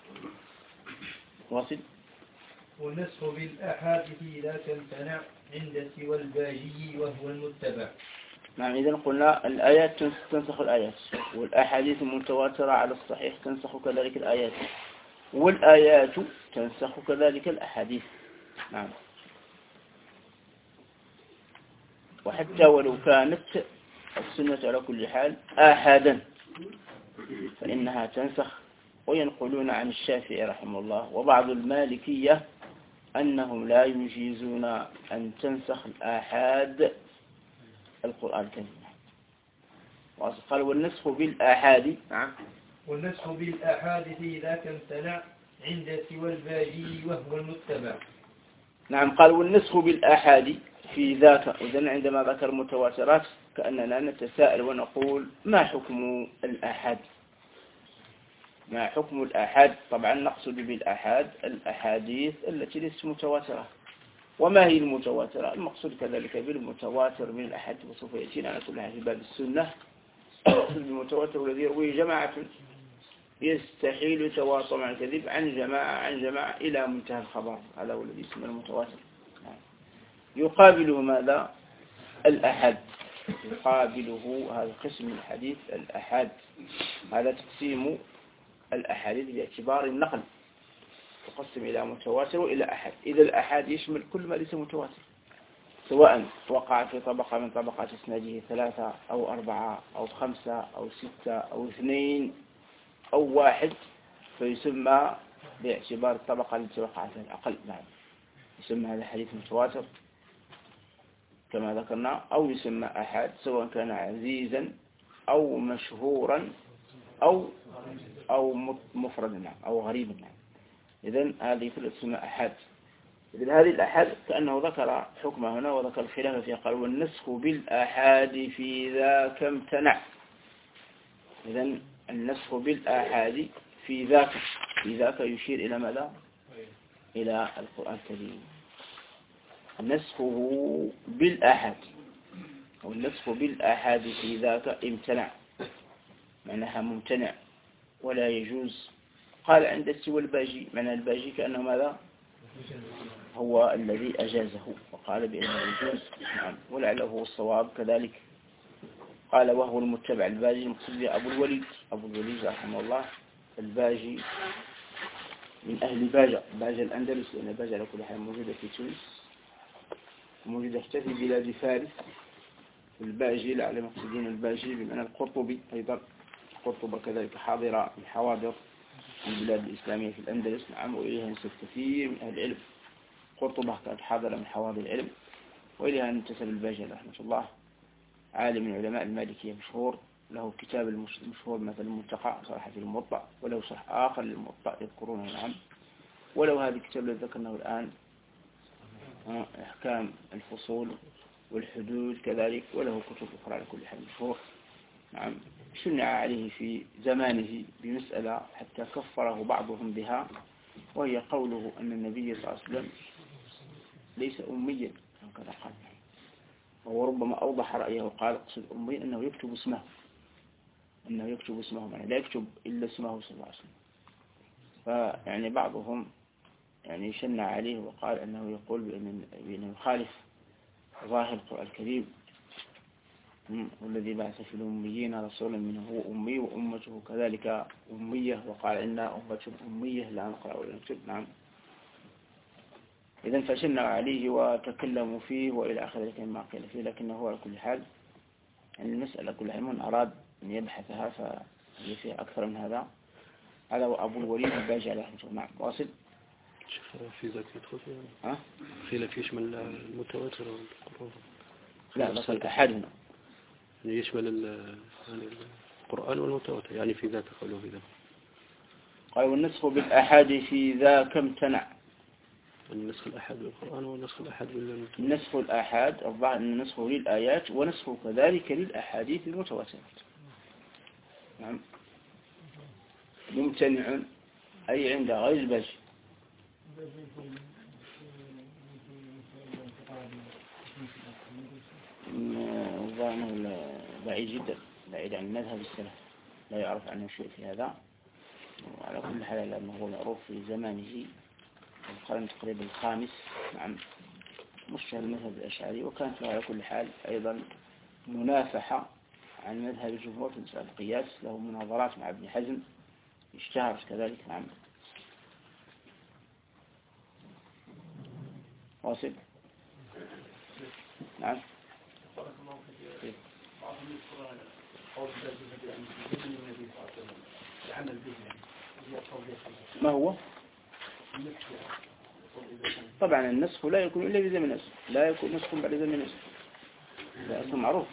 واصل. والنسخ بالأحاديث لا تمتنع عند سوى الباجي وهو المتبع. نعم إذا قلنا الآيات تنسخ الآيات، والأحاديث المتواترة على الصحيح تنسخ كذلك الآيات، والآيات تنسخ كذلك الأحاديث. نعم. وحتى ولو كانت السنة على كل حال آحادا فإنها تنسخ. وينقلون عن الشافعي رحمه الله وبعض المالكية أنهم لا يجيزون أن تنسخ الآحاد القرآن الكريم. قال والنسخ بالآحاد. نعم والنسخ بالآحاد لا تمتنع عند سوى الباجي وهو المتبع. نعم قال والنسخ بالآحاد في ذاك. إذن عندما ذكر متواترات كأننا نتساءل ونقول ما حكم الآحاد؟ ما حكم الآحاد؟ طبعا نقصد بالآحاد الأحاديث التي ليست متواترة. وما هي المتواترة؟ المقصود كذلك بالمتواتر من الأحاديث، وسوف يأتينا على كلها في باب السنة. المتواتر الذي يرويه جماعة يستحيل تواصل عن الكذب عن جماعة عن جماعة إلى منتهى الخبر، هذا هو الذي يسمى المتواتر. يقابله ماذا؟ الأحد. يقابله هذا القسم من الحديث الأحد. هذا تقسيم الأحاديث باعتبار النقل، تقسم إلى متواتر وإلى أحد. إذا الأحد يشمل كل ما ليس متواتر، سواء وقع في طبقة من طبقات إسناده ثلاثة أو أربعة أو خمسة أو ستة أو اثنين أو واحد، فيسمى باعتبار الطبقة التي وقع فيها الأقل. نعم يسمى هذا حديث متواتر كما ذكرنا، أو يسمى أحد سواء كان عزيزا أو مشهورا أو أو مفردا أو غريبا. إذن هذه كلها تسمى أحاد. إذن هذه الأحاد كأنه ذكر حكمه هنا وذكر الخلاف فيها، قال والنسخ بالآحاد في ذاك امتنع. إذن النسخ بالآحاد في ذاك في ذاك يشير إلى ماذا؟ إلى القرآن الكريم. نسخه بالآحاد أو النسخ بالآحاد في ذاك امتنع، معناها ممتنع ولا يجوز. قال عند سوى الباجي، معنى الباجي كأنه ماذا؟ هو الذي أجازه وقال بأنه يجوز. نعم، ولعله هو الصواب كذلك. قال وهو المتبع الباجي المقصود أبو الوليد أبو الوليد رحمه الله. الباجي من أهل باجة باجة الأندلس، لأن باجة على كل حال موجودة في تونس، موجودة حتى في بلاد فارس. الباجي لعل مقصودين الباجي بمعنى القرطبي أيضا. قرطبة كذلك حاضرة من حواضر البلاد الإسلامية في الأندلس. نعم، وإليها نسب كثير من أهل العلم. قرطبة كانت حاضرة من حواضر العلم، وإليها انتسب الباجي رحمه الله، عالم من علماء المالكية مشهور، له كتاب المشهور مثل المنتقى صراحة في الموطأ، وله شرح آخر للموطأ يذكرونه. نعم، ولو هذا الكتاب الذي ذكرناه الآن أحكام الفصول والحدود كذلك، وله كتب أخرى على كل حال مشهور. نعم، شنع عليه في زمانه بمسألة حتى كفره بعضهم بها، وهي قوله أن النبي صلى الله عليه وسلم ليس أميا هكذا قال. وهو ربما أوضح رأيه وقال اقصد أمي أنه يكتب اسمه أنه يكتب اسمه يعني لا يكتب إلا اسمه صلى الله عليه وسلم. فيعني بعضهم يعني شنع عليه وقال أنه يقول بأنه يخالف ظاهر القرآن الكريم، والذي بعث في الأميين رسولا منه هو أمي وأمته كذلك أمية، وقال إنا أمة أمية لا نقرأ ولا نكتب. نعم، إذن فشنع عليه وتكلموا فيه وإلى آخر ذلك ما قيل فيه، لكنه على كل حال يعني المسألة كل حال من أراد أن يبحثها فهي فيها أكثر من هذا. هذا هو أبو الوليد الباجي عليه رحمه الله. نعم، واصل. في ذاك يدخل فيه ها؟ خلاف يشمل المتواتر والقرآن. لا، بس الأحاد هنا يعني يشمل القرآن والمتواتر، يعني في ذاك قوله في ذاك. قال والنسخ بالأحاد في ذاك امتنع. النسخ الأحاد بالقرآن ونسخ الأحاد بالمتواتر. نسخ الأحاد أربعة، أن نسخه للآيات ونسخه كذلك للأحاديث المتواترة. نعم، ممتنع أي عند غير الباجي. ظاهره بعيد جدا، بعيد عن مذهب السلف، لا يعرف عنه شيء في هذا. وعلى كل حال لأنه هو معروف في زمانه القرن تقريبا الخامس. نعم، مشتهر المذهب الأشعري، وكانت له على كل حال أيضا منافحة عن مذهب الجمهور في مسألة القياس، له مناظرات مع ابن حزم اشتهرت كذلك. نعم، واصل. نعم، ما هو؟ طبعا النسخ لا يكون إلا بزمن النسخ، لا يكون نسخ بعد زمن النسخ، لا أصلا معروف.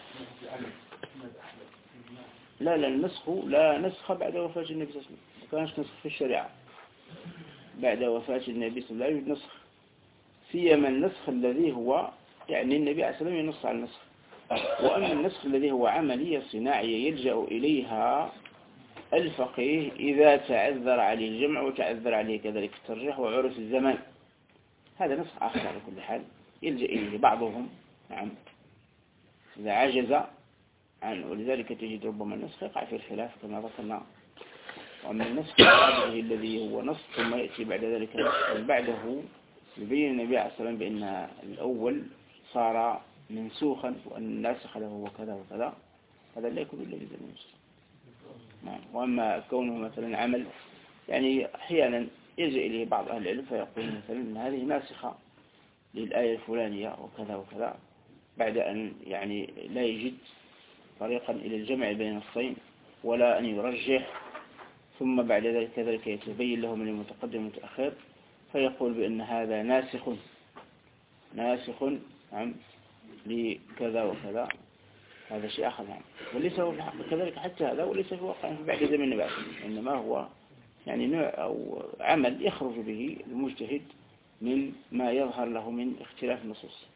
لا لا النسخ لا نسخ بعد وفاة النبي صلى الله عليه وسلم، ما كانش نسخ في الشريعة بعد وفاة النبي صلى الله عليه وسلم. لا يوجد نسخ، سيما النسخ الذي هو يعني النبي عليه الصلاة والسلام ينص على النسخ. وأما النسخ الذي هو عملية صناعية يلجأ إليها الفقيه إذا تعذر عليه الجمع وتعذر عليه كذلك الترجيح وعرف الزمان، هذا نسخ آخر على كل حال يلجأ إليه بعضهم. نعم، إذا عجز عنه، ولذلك تجد ربما النسخ يقع في الخلاف كما ذكرنا. وأما النسخ الذي هو نص ثم يأتي بعد ذلك نسخ بعده يبين النبي عليه الصلاة والسلام بأن الأول صار منسوخا وأن الناسخ له هو كذا وكذا، هذا لا يكون إلا بزمن النسخ. نعم، وأما كونه مثلا عمل يعني أحيانا يلجأ إليه بعض أهل العلم فيقول مثلا أن هذه ناسخة للآية الفلانية وكذا وكذا، بعد أن يعني لا يجد طريقا إلى الجمع بين الصين ولا أن يرجح، ثم بعد ذلك كذلك يتبين له من المتقدم والمتأخر فيقول بأن هذا ناسخ ناسخ نعم لكذا وكذا. هذا شيء آخر نعم. وليس هو كذلك حتى هذا وليس في واقع بعد زمن بعد، إنما هو يعني نوع أو عمل يخرج به المجتهد من ما يظهر له من اختلاف النصوص.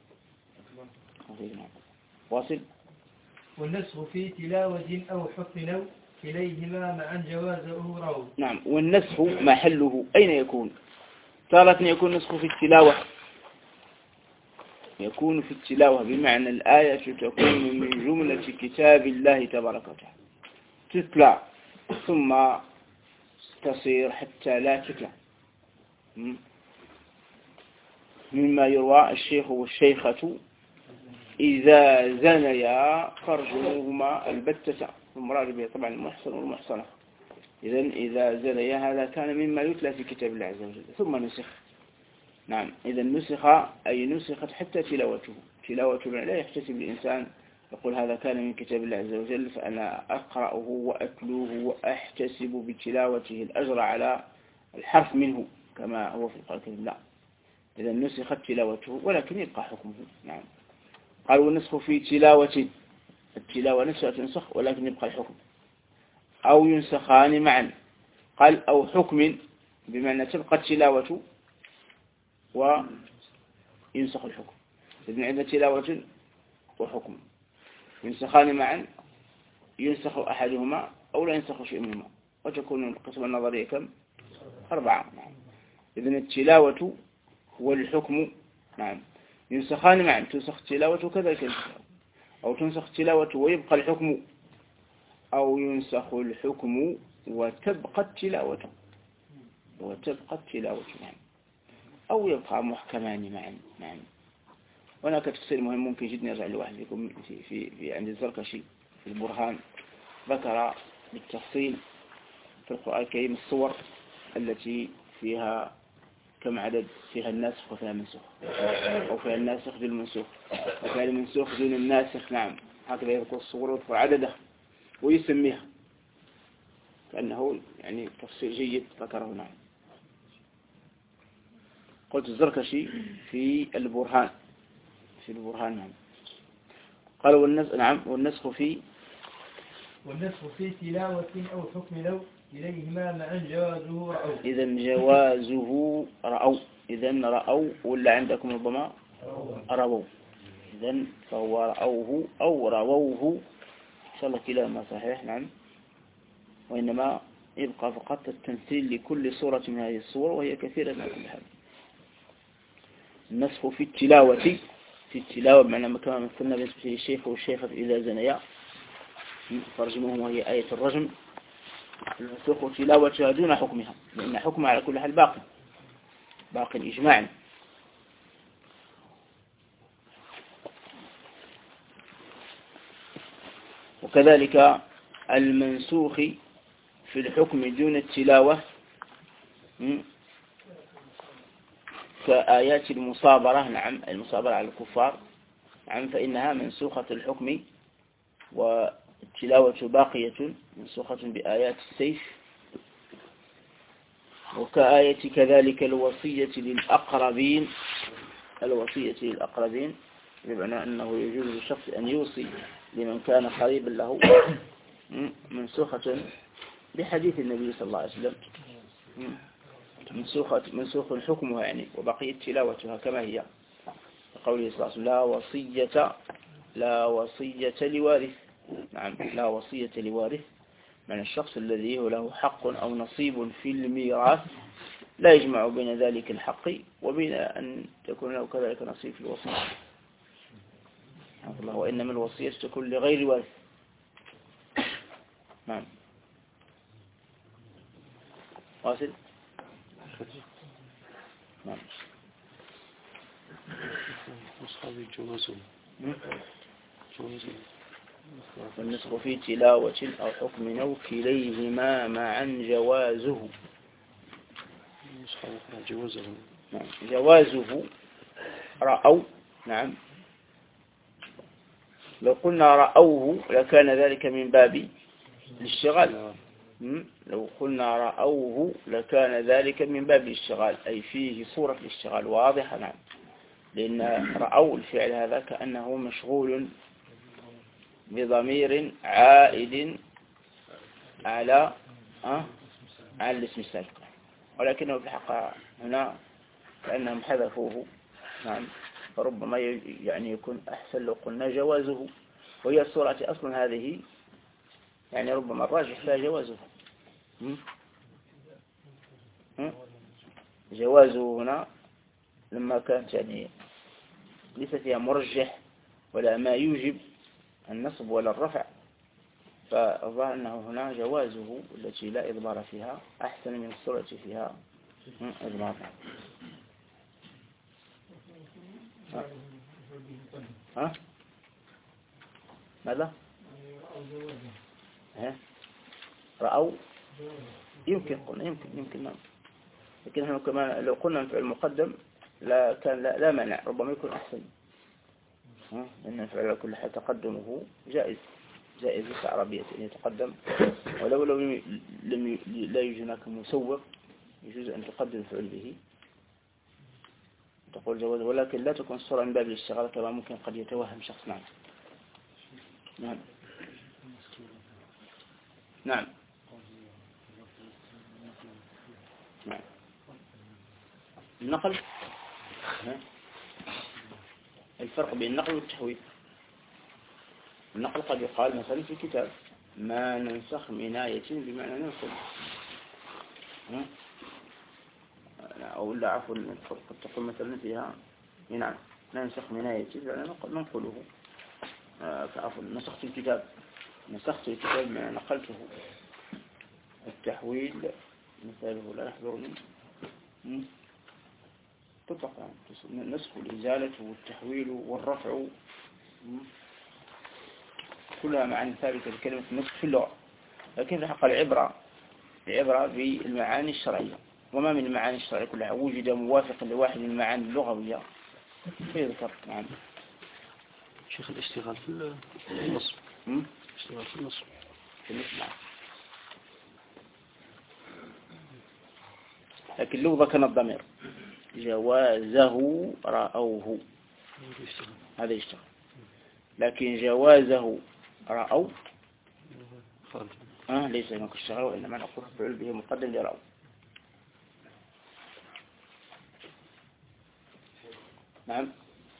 واصل. والنسخ في تلاوة أو حكم كليهما معا جوازه رو. نعم. والنسخ محله أين يكون؟ تارة يكون نسخ في التلاوة، يكون في التلاوة بمعنى الآية تكون من جملة كتاب الله تبارك وتعالى تتلى ثم تصير حتى لا تتلى. مما يروى الشيخ والشيخة إذا زنيا فرجموهما البتة، المراد به طبعا المحصن والمحصنة. إذن إذا زنيا هذا كان مما يتلى في كتاب الله عز وجل ثم نسخ. نعم. إذا نسخ أي نسخت حتى تلاوته. تلاوته لا يحتسب الإنسان يقول هذا كان من كتاب الله عز وجل فأنا أقرأه وأتلوه وأحتسب بتلاوته الأجر على الحرف منه كما هو في القرآن الكريم. لا. إذا نسخت تلاوته ولكن يبقى حكمه. نعم. قالوا النسخ في تلاوة، التلاوة نفسها تنسخ ولكن يبقى الحكم، أو ينسخان معا. قال أو حكم بمعنى تبقى التلاوة وينسخ الحكم. إذن عندنا تلاوة وحكم ينسخان معا، ينسخ أحدهما أو لا ينسخ شيء منهما، وتكون القسمة النظرية كم؟ أربعة. نعم. إذن التلاوة والحكم نعم ينسخان معا، تنسخ التلاوة كذلك أو تنسخ التلاوة ويبقى الحكم، أو ينسخ الحكم وتبقى التلاوة وتبقى التلاوة نعم، أو يبقى محكمان معا. نعم. هناك تفسير مهم ممكن جدا يرجع لواحد فيكم في, في, في عند الزركشي في البرهان، ذكر بالتفصيل في القرآن الكريم الصور التي فيها كم عدد، فيها الناسخ وفيها المنسوخ، أو فيها الناسخ دون المنسوخ، وفيها المنسوخ دون الناسخ. نعم. هكذا يذكر الصور ويذكر عددها ويسميها كأنه يعني تفصيل جيد ذكره. نعم. قلت الزركشي في البرهان في البرهان نعم. قال والنسخ نعم والنسخ في والنسخ في تلاوة أو حكم لو إليهما معا جوازه رأوا. إذن جوازه رأوا. إذن رأوا ولا عندكم ربما رووا. إذن فهو رأوه أو رووه إن شاء الله كلاهما صحيح. نعم. وإنما يبقى فقط التمثيل لكل صورة من هذه الصور وهي كثيرة من كل حال. النسخ في التلاوة، في التلاوة بمعنى كما مثلنا بالنسبة للشيخ والشيخة إذا زنيا فرجمهم وهي آية الرجم، المنسوخ تلاوتها دون حكمها لأن حكمها على كل حال باقي باقي إجماعا. وكذلك المنسوخ في الحكم دون التلاوة كآيات المصابرة. نعم. المصابرة على الكفار نعم فإنها منسوخة الحكم والتلاوة باقية منسوخة بآيات السيف. وكآية كذلك الوصية للأقربين، الوصية للأقربين بمعنى أنه يجوز للشخص أن يوصي لمن كان قريبا له منسوخة بحديث النبي صلى الله عليه وسلم، منسوخة منسوخ حكمها يعني وبقية تلاوتها كما هي قوله صلى الله عليه وسلم لا وصية لا وصية لوارث. نعم. لا وصية لوارث من الشخص الذي له حق أو نصيب في الميراث لا يجمع بين ذلك الحق وبين أن تكون له كذلك نصيب في الوصية. الله. وإنما الوصية تكون لغير وارث. نعم. واصل. نعم. أصحابي جوازه جوازه والنسخ في تلاوة أو حكم أو كليهما معا جوازه. جوازه. نعم. جوازه رأوا. نعم. لو قلنا رأوه لكان ذلك من باب الاشتغال. لو قلنا رأوه لكان ذلك من باب الاشتغال أي فيه صورة الاشتغال واضحة. نعم. لأن رأوا الفعل هذا كأنه مشغول بضمير عائد على أه؟ على الاسم السابق، ولكنه في الحقيقة هنا كأنهم حذفوه. نعم، فربما يعني يكون أحسن لو قلنا جوازه، وهي الصورة أصلا هذه يعني ربما الراجح فيها جوازه. جوازه هنا لما كانت يعني ليس فيها مرجح ولا ما يوجب النصب ولا الرفع، فالظاهر أنه هنا جوازه التي لا إضمار فيها أحسن من الصورة فيها إضمار. ها؟ ماذا؟ ها؟ رأوا يمكن قلنا يمكن يمكن نعم، لكن نحن كمان لو قلنا في المقدم لا كان لا, لا مانع، ربما يكون أحسن، لأن الفعل كل حال تقدمه جائز، جائز في العربية أن يتقدم، ولو لو لم لا يوجد هناك مسوق يجوز أن تقدم الفعل به تقول جواز، ولكن لا تكون الصورة من باب الاشتغال كما ممكن قد يتوهم شخص. نعم نعم نعم نعم. النقل، الفرق بين النقل والتحويل. النقل قد يقال مثلا في كتاب ما ننسخ من آية بمعنى ننقل، أو لا عفوا قد تقول مثلا فيها نعم ننسخ من آية بمعنى ننقله، فعفوا نسخت الكتاب، نسخت الكتاب بمعنى نقلته. التحويل مثاله لا يحضرني تطلق النسخ والإزالة والتحويل والرفع، كلها معاني ثابتة لكلمة النسخ في اللغة، لكن الحق العبرة العبرة بالمعاني الشرعية، وما من المعاني الشرعية كلها وجد موافق لواحد من المعاني اللغوية فيذكر. نعم. شيخ الاشتغال في النصب، اشتغال في النصب في النصب نعم، لكن لو ذكر الضمير جوازه رأوه هذا يشتغل، لكن جوازه رأوا آه ليس هناك اشتغل، وإنما نقول فعل به مقدم لرأوا. نعم.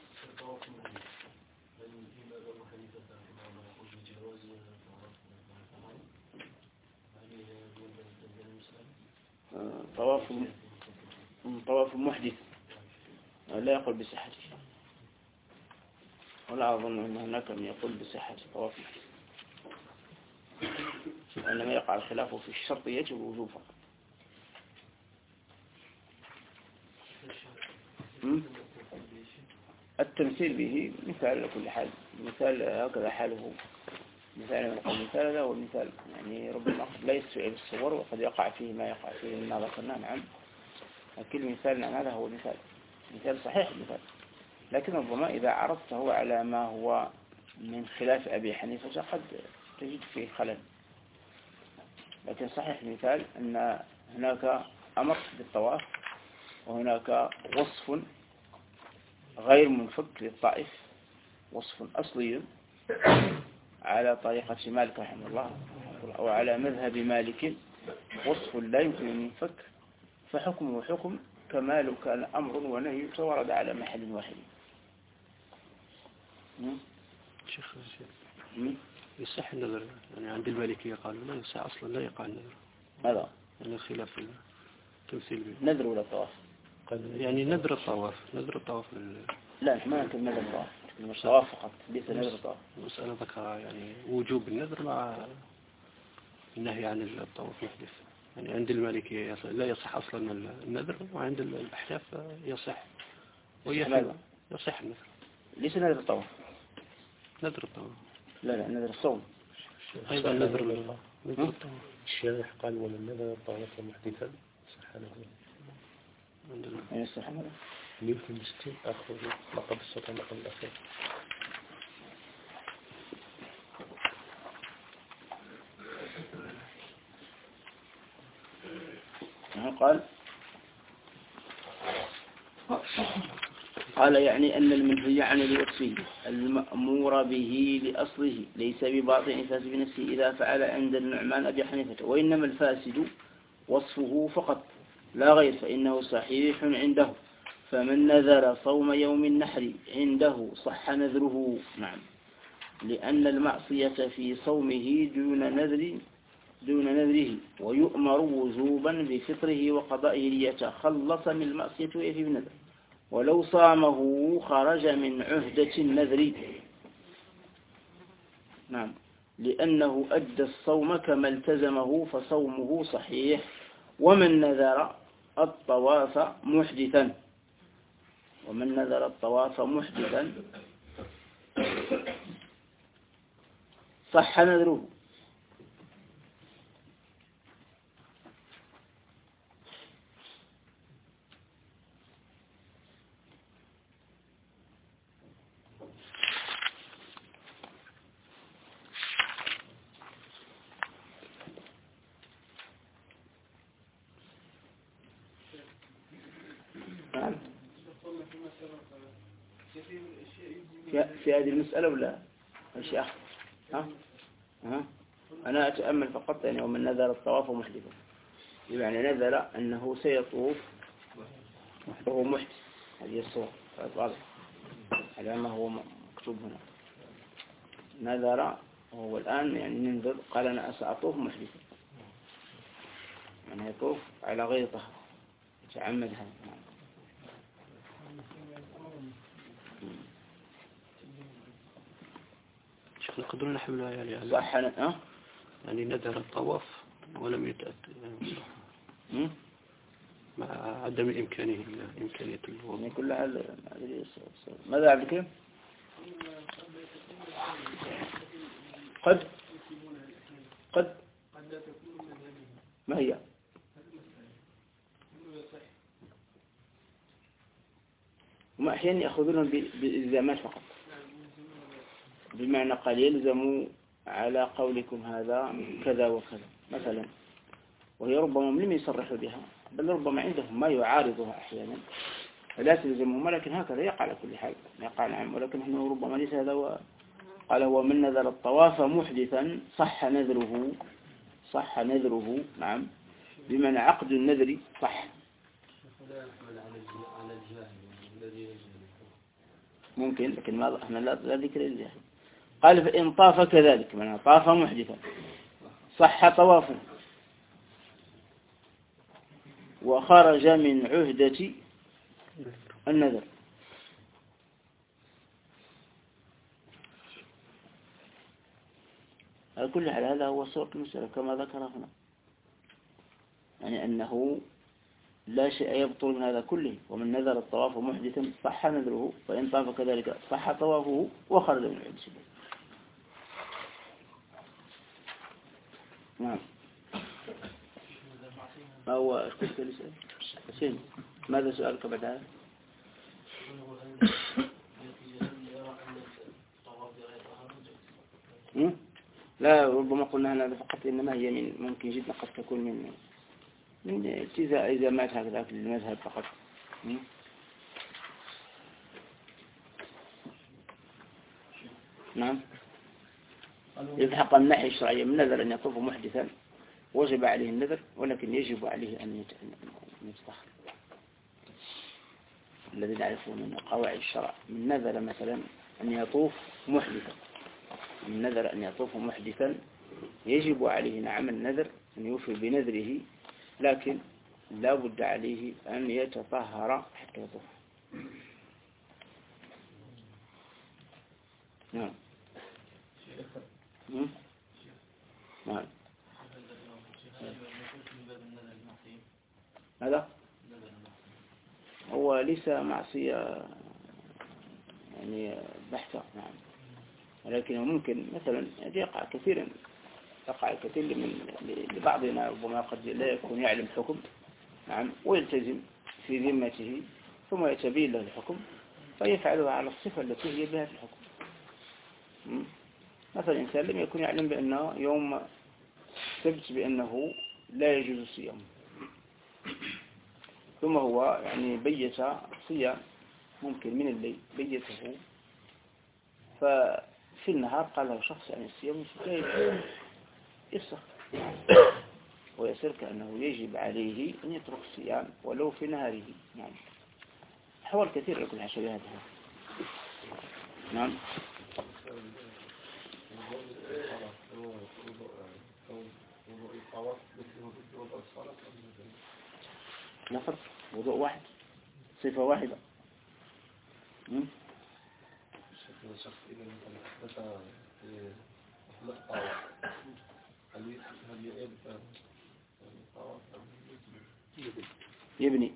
طواف طواف محدث لا يقول بصحته، ولا أظن أن هناك من يقول بصحة طواف محدث، وإنما يقع الخلاف في الشرطية والوجوب فقط. التمثيل به مثال لكل حال، مثال هكذا حاله، مثال من مثال هذا هو المثال، يعني ربما لا يستوعب الصور وقد يقع فيه ما يقع فيه مما ذكرناه. نعم، لكن مثال نعم هذا هو المثال، مثال صحيح المثال، لكن ربما إذا عرضته على ما هو من خلاف أبي حنيفة قد تجد فيه خلل، لكن صحيح المثال أن هناك أمر بالطواف، وهناك وصف غير منفك للطائف، وصف أصلي على طريقة مالك رحمه الله أو على مذهب مالك، وصف لا يمكن أن ينفك، فحكمه حكم كما لو كان أمر ونهي تورد على محل واحد. شيخ يصح النذر، يعني عند المالكية قالوا لا يصح أصلا، لا يقع النذر. هذا يعني الخلاف في التمثيل به. نذر ولا طواف؟ يعني نذر الطواف، نذر الطواف لا ما يمكن نذر الطواف، مش طواف فقط، ليس نذر الطواف. المسألة ذكرها يعني وجوب النذر مع النهي عن الطواف محدث، يعني عند المالكية لا يصح أصلا النذر، وعند الأحناف يصح ويحل يصح النذر. ليس نذر الطواف، نذر الطواف لا لا نذر الصوم أيضا، نذر الطواف. الشارح قال ولا النذر الطواف محدثا صح نذر يعني صح نذر مئة وستين أخذ لقب السلطان لقب الأخير. قال قال يعني أن المنهي عن الوصف المأمور به لأصله ليس بباطن فاسد بنفسه إذا فعل عند النعمان أبي حنيفة، وإنما الفاسد وصفه فقط لا غير، فإنه صحيح عنده. فمن نذر صوم يوم النحر عنده صح نذره. نعم، لأن المعصية في صومه دون نذر دون نذره، ويؤمر وجوبا بفطره وقضائه ليتخلص من المعصية ويفي بالنذر. ولو صامه خرج من عهدة النذر. نعم، لأنه أدى الصوم كما التزمه فصومه صحيح. ومن نذر الطواف محدثا ومن نذر الطواف محدثا صح نذره. في هذه المسألة ولا أشياء؟ ها؟ ها؟ أنا أتأمل فقط يعني ومن نذر الطواف محدثا، يعني نذر أنه سيطوف وهو محدث. هذه الصورة واضح على ما هو مكتوب هنا. نذر وهو الآن يعني ننذر قال أنا سأطوف محدثا، يعني يطوف على غير طهر يتعمد هذا. نقدرون نحملها يعني صح أه؟ يعني نذر الطواف ولم يتأتى يعني مع عدم إمكانه إمكانية الوضوء. يعني كل هذا ماذا عبد الكريم؟ قد قد ما هي؟ وما أحيانا يأخذون بالإلزامات فقط، بمعنى قال يلزموا على قولكم هذا كذا وكذا مثلا، وهي ربما لم يصرحوا بها، بل ربما عندهم ما يعارضها أحيانا فلا تلزمهم، ولكن هكذا يقع على كل حال يقع نعم. ولكن إنه ربما ليس هذا هو. قال هو من نذر الطواف محدثا صح نذره صح نذره. نعم، بمعنى عقد النذر صح. ممكن، لكن ما احنا لا ذكر الجاهل. قال فإن طاف كذلك، من طاف محدثا صح طوافه وخرج من عهدة النذر. على كل حال هذا هو صورة المسألة كما ذكر هنا، يعني أنه لا شيء يبطل من هذا كله. ومن نذر الطواف محدثا صح نذره، فإن طاف كذلك صح طوافه وخرج من عهدة. نعم. ما هو اختلف الاسئله حسين؟ ماذا سؤالك بعد هذا؟ لا، ربما قلنا هذا فقط، إنما هي من ممكن جدا قد تكون من من اجتزاء إلزامات هكذا في المذهب فقط. نعم، يلحق الناحية الشرعية من نذر أن يطوف محدثا وجب عليه النذر، ولكن يجب عليه أن يتطهر. الذين يعرفون من قواعد الشرع من نذر مثلا أن يطوف محدثا من نذر أن يطوف محدثا يجب عليه نعم النذر أن يوفي بنذره، لكن لا بد عليه أن يتطهر حتى يطوف. نعم. نعم. هذا هو ليس معصية يعني بحتة. نعم، ولكنه ممكن مثلا يقع كثيرا يقع كثير من لبعضنا ربما قد لا يكون يعلم حكم. نعم، ويلتزم في ذمته ثم يتبين له الحكم فيفعلها على الصفة التي هي بها في الحكم. مثلا إنسان لم يكن يعلم بأنه يوم ثبت بأنه لا يجوز الصيام، ثم هو يعني بيت صيام ممكن من الليل بيته، ففي النهار قال له شخص عن الصيام يفسخ ويصير كأنه يجب عليه أن يترك الصيام ولو في نهاره. نعم، أحوال كثيرة لكل حشريات هذا. نعم. لا فرق، وضوء واحد، صفة واحدة. يبني.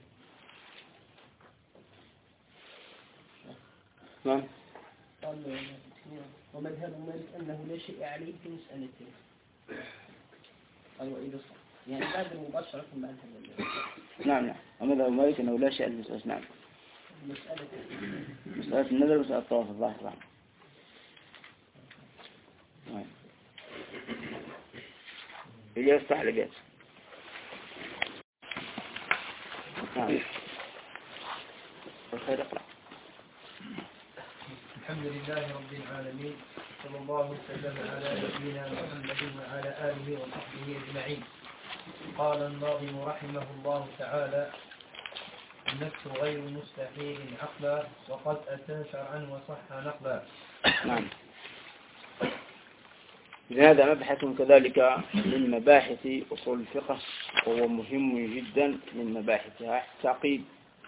نعم. ومذهب مالك أنه لا شيء عليه في مسألته. أيوة إذا صح. يعني بعد مباشرة بعد هذا. نعم نعم. ومذهب مالك أنه لا شيء عليه في مسألته. نعم. مسألة. مسألة النذر ومسألة الطواف الظاهر. نعم. اللي يفتح لقيت. نعم. الخير اقرأ. الحمد لله رب العالمين، صلى الله وسلم على نبينا محمد وعلى آله وصحبه أجمعين. قال الناظم رحمه الله تعالى: النفس غير مستحيل عقلا وقد أتى شرعا وصح نقلا. نعم. هذا مبحث كذلك من مباحث أصول الفقه، وهو مهم جدا من مباحثها. حتى قيل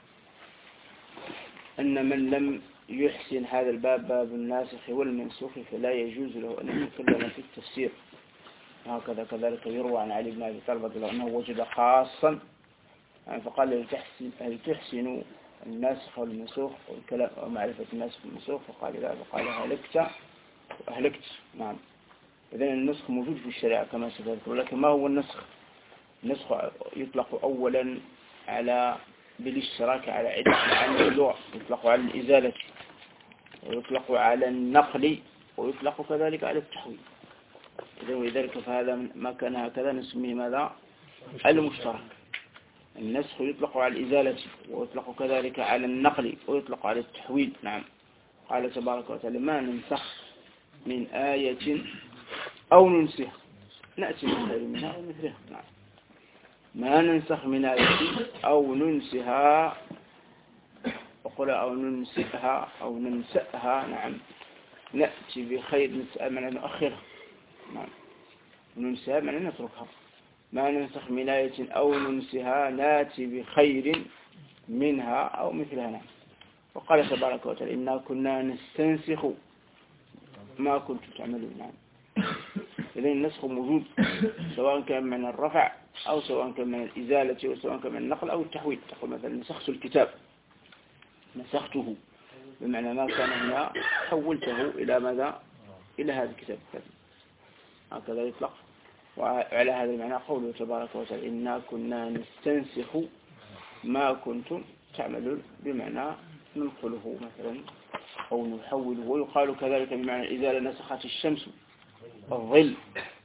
أن من لم يحسن هذا الباب، باب الناسخ والمنسوخ، فلا يجوز له أن يتكلم في التفسير. هكذا كذلك يروى عن علي بن أبي طالب رضي الله عنه أنه وجد خاصا فقال: هل تحسن هل تحسن الناسخ والمنسوخ والكلام ومعرفة الناسخ والمنسوخ؟ فقال لا، فقال هلكت وأهلكت. نعم. إذن النسخ موجود في الشريعة كما سيذكر، ولكن ما هو النسخ؟ النسخ يطلق أولا على بالاشتراك على عدة معاني اللغة، يطلق على الإزالة، ويطلق على النقل، ويطلق كذلك على التحويل. ولذلك فهذا ما كان هكذا نسميه ماذا؟ المشترك. النسخ يطلق على الإزالة، ويطلق كذلك على النقل، ويطلق على التحويل. نعم. قال تبارك وتعالى: ما ننسخ من آية أو ننسخ نأتي بخير منها أو مثلها. نعم. ما ننسخ من آية أو ننسها، وقل أو ننسخها أو ننسأها. نعم. نأتي بخير، نسأل من نؤخرها. نعم. ننسها من نتركها. ما ننسخ من آية أو ننسها نأتي بخير منها أو مثلها. نعم. وقال تبارك وتعالى: إنا كنا نستنسخ ما كنتم تعملون. نعم. إذن النسخ موجود، سواء كان من الرفع أو سواء كان من الإزالة أو سواء كان من النقل أو التحويل. تقول مثلا: نسخت الكتاب، نسخته بمعنى ما كان هنا حولته إلى ماذا؟ إلى هذا الكتاب. هكذا يطلق. وعلى هذا المعنى قوله تبارك وتعالى: إنا كنا نستنسخ ما كنتم تعملون، بمعنى ننقله مثلا أو نحوله. ويقال كذلك بمعنى الإزالة: نسخت الشمس الظل،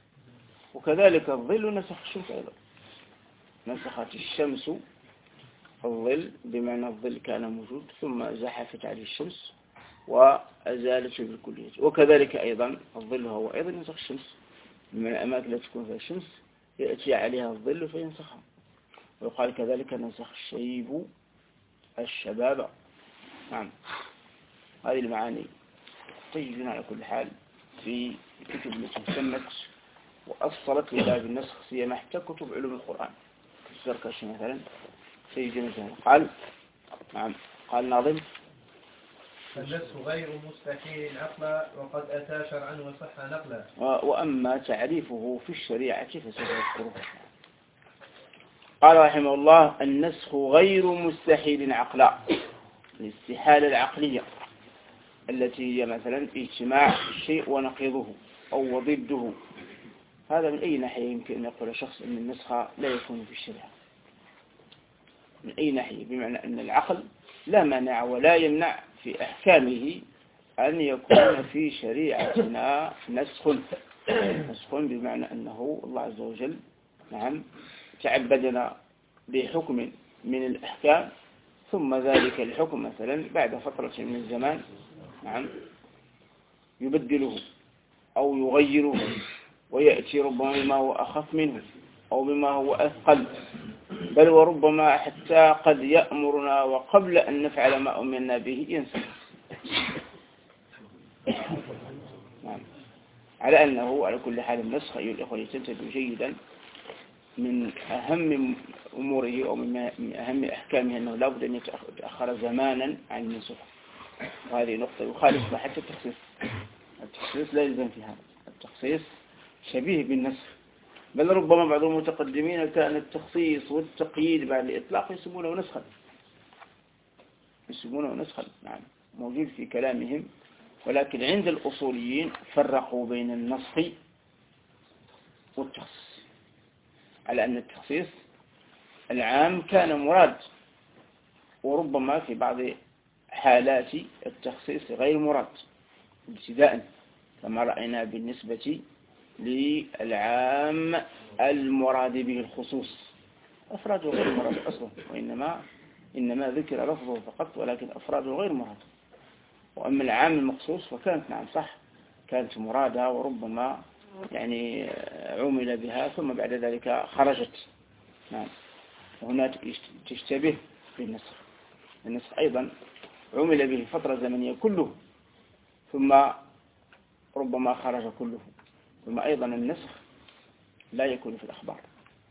وكذلك الظل نسخ الشمس أيضا. نسخت الشمس الظل بمعنى الظل كان موجود ثم زحفت عليه الشمس وأزالته بالكلية. وكذلك أيضا الظل هو أيضا ينسخ الشمس، من الأماكن التي تكون فيها الشمس يأتي عليها الظل فينسخها. ويقال كذلك: نسخ الشيب الشباب. نعم. هذه المعاني تجدون على كل حال في الكتب التي سمت وأصلت لباب النسخ، سيما حتى كتب علوم القرآن كالزركشي مثلا تجدون مثلا. قال: نعم. قال ناظم: النسخ غير مستحيل عقلا وقد أتى شرعا وصح نقلا. وأما تعريفه في الشريعة فسيذكره. قال رحمه الله: النسخ غير مستحيل عقلا، الاستحالة العقلية التي هي مثلا اجتماع الشيء ونقيضه أو ضده. هذا من أي ناحية يمكن أن يقول شخص أن النسخ لا يكون في الشريعة؟ من أي ناحية؟ بمعنى أن العقل لا مانع ولا يمنع في أحكامه أن يكون في شريعتنا نسخ. نسخ بمعنى أنه الله عز وجل نعم تعبدنا بحكم من الأحكام ثم ذلك الحكم مثلا بعد فترة من الزمان نعم يبدله أو يغيره ويأتي ربما بما هو أخف منه أو بما هو أثقل، بل وربما حتى قد يأمرنا وقبل أن نفعل ما أمرنا به ينسى. نعم. على أنه على كل حال النسخ أيها الإخوة يتنتج جيدا من أهم أموره أو من أهم أحكامه أنه لا بد أن يتأخر زمانا عن النسخ، وهذه نقطة يخالف حتى التخصيص. التخصيص لا يلزم فيها، التخصيص شبيه بالنسخ، بل ربما بعض المتقدمين كان التخصيص والتقييد بعد الإطلاق يسمونه نسخا، يسمونه نسخا. نعم موجود في كلامهم، ولكن عند الأصوليين فرقوا بين النسخ والتخصيص، على أن التخصيص العام كان مراد، وربما في بعض حالات التخصيص غير مراد ابتداء، كما رأينا بالنسبة للعام المراد به الخصوص، أفراده غير مراد أصلا، وإنما إنما ذكر لفظه فقط، ولكن أفراده غير مراد. وأما العام المخصوص فكانت نعم صح، كانت مرادة وربما يعني عمل بها ثم بعد ذلك خرجت. نعم. وهنا تشتبه بالنسخ. النسخ أيضا عمل به فترة زمنية كله ثم ربما خرج كله. ثم أيضا النسخ لا يكون في الأخبار،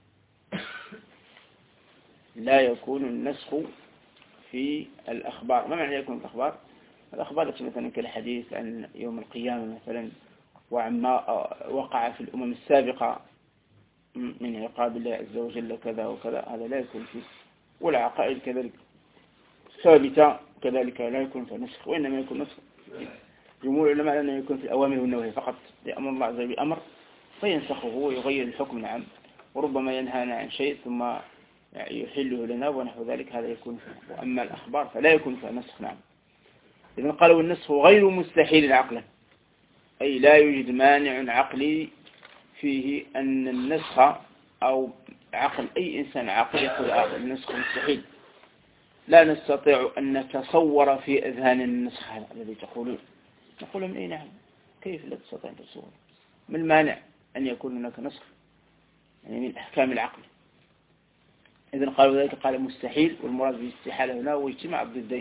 لا يكون النسخ في الأخبار. ما معنى يكون في الأخبار؟ الأخبار التي مثلا كالحديث عن يوم القيامة مثلا، وعما وقع في الأمم السابقة من عقاب الله عز وجل كذا وكذا، هذا لا يكون فيه. والعقائد كذلك ثابتة كذلك لا يكون في نسخ، وإنما يكون نسخ جمهور العلماء أنه يكون في الأوامر والنواهي فقط، يأمر الله عز وجل بأمر فينسخه ويغير الحكم. نعم. وربما ينهانا عن شيء ثم يحله لنا ونحو ذلك، هذا يكون فيه. وأما الأخبار فلا يكون فيها نسخ. نعم. إذن قالوا النسخ غير مستحيل عقلا، أي لا يوجد مانع عقلي فيه أن النسخ أو عقل أي إنسان عاقل يقول آه النسخ مستحيل. لا نستطيع أن نتصور في أذهان النسخ هذا الذي تقولون. نقول من أي نعم، كيف لا تستطيع أن تتصور؟ ما المانع أن يكون هناك نسخ يعني من أحكام العقل؟ إذن قالوا ذلك قال مستحيل، والمراد بالاستحالة هنا هو اجتماع الضدين.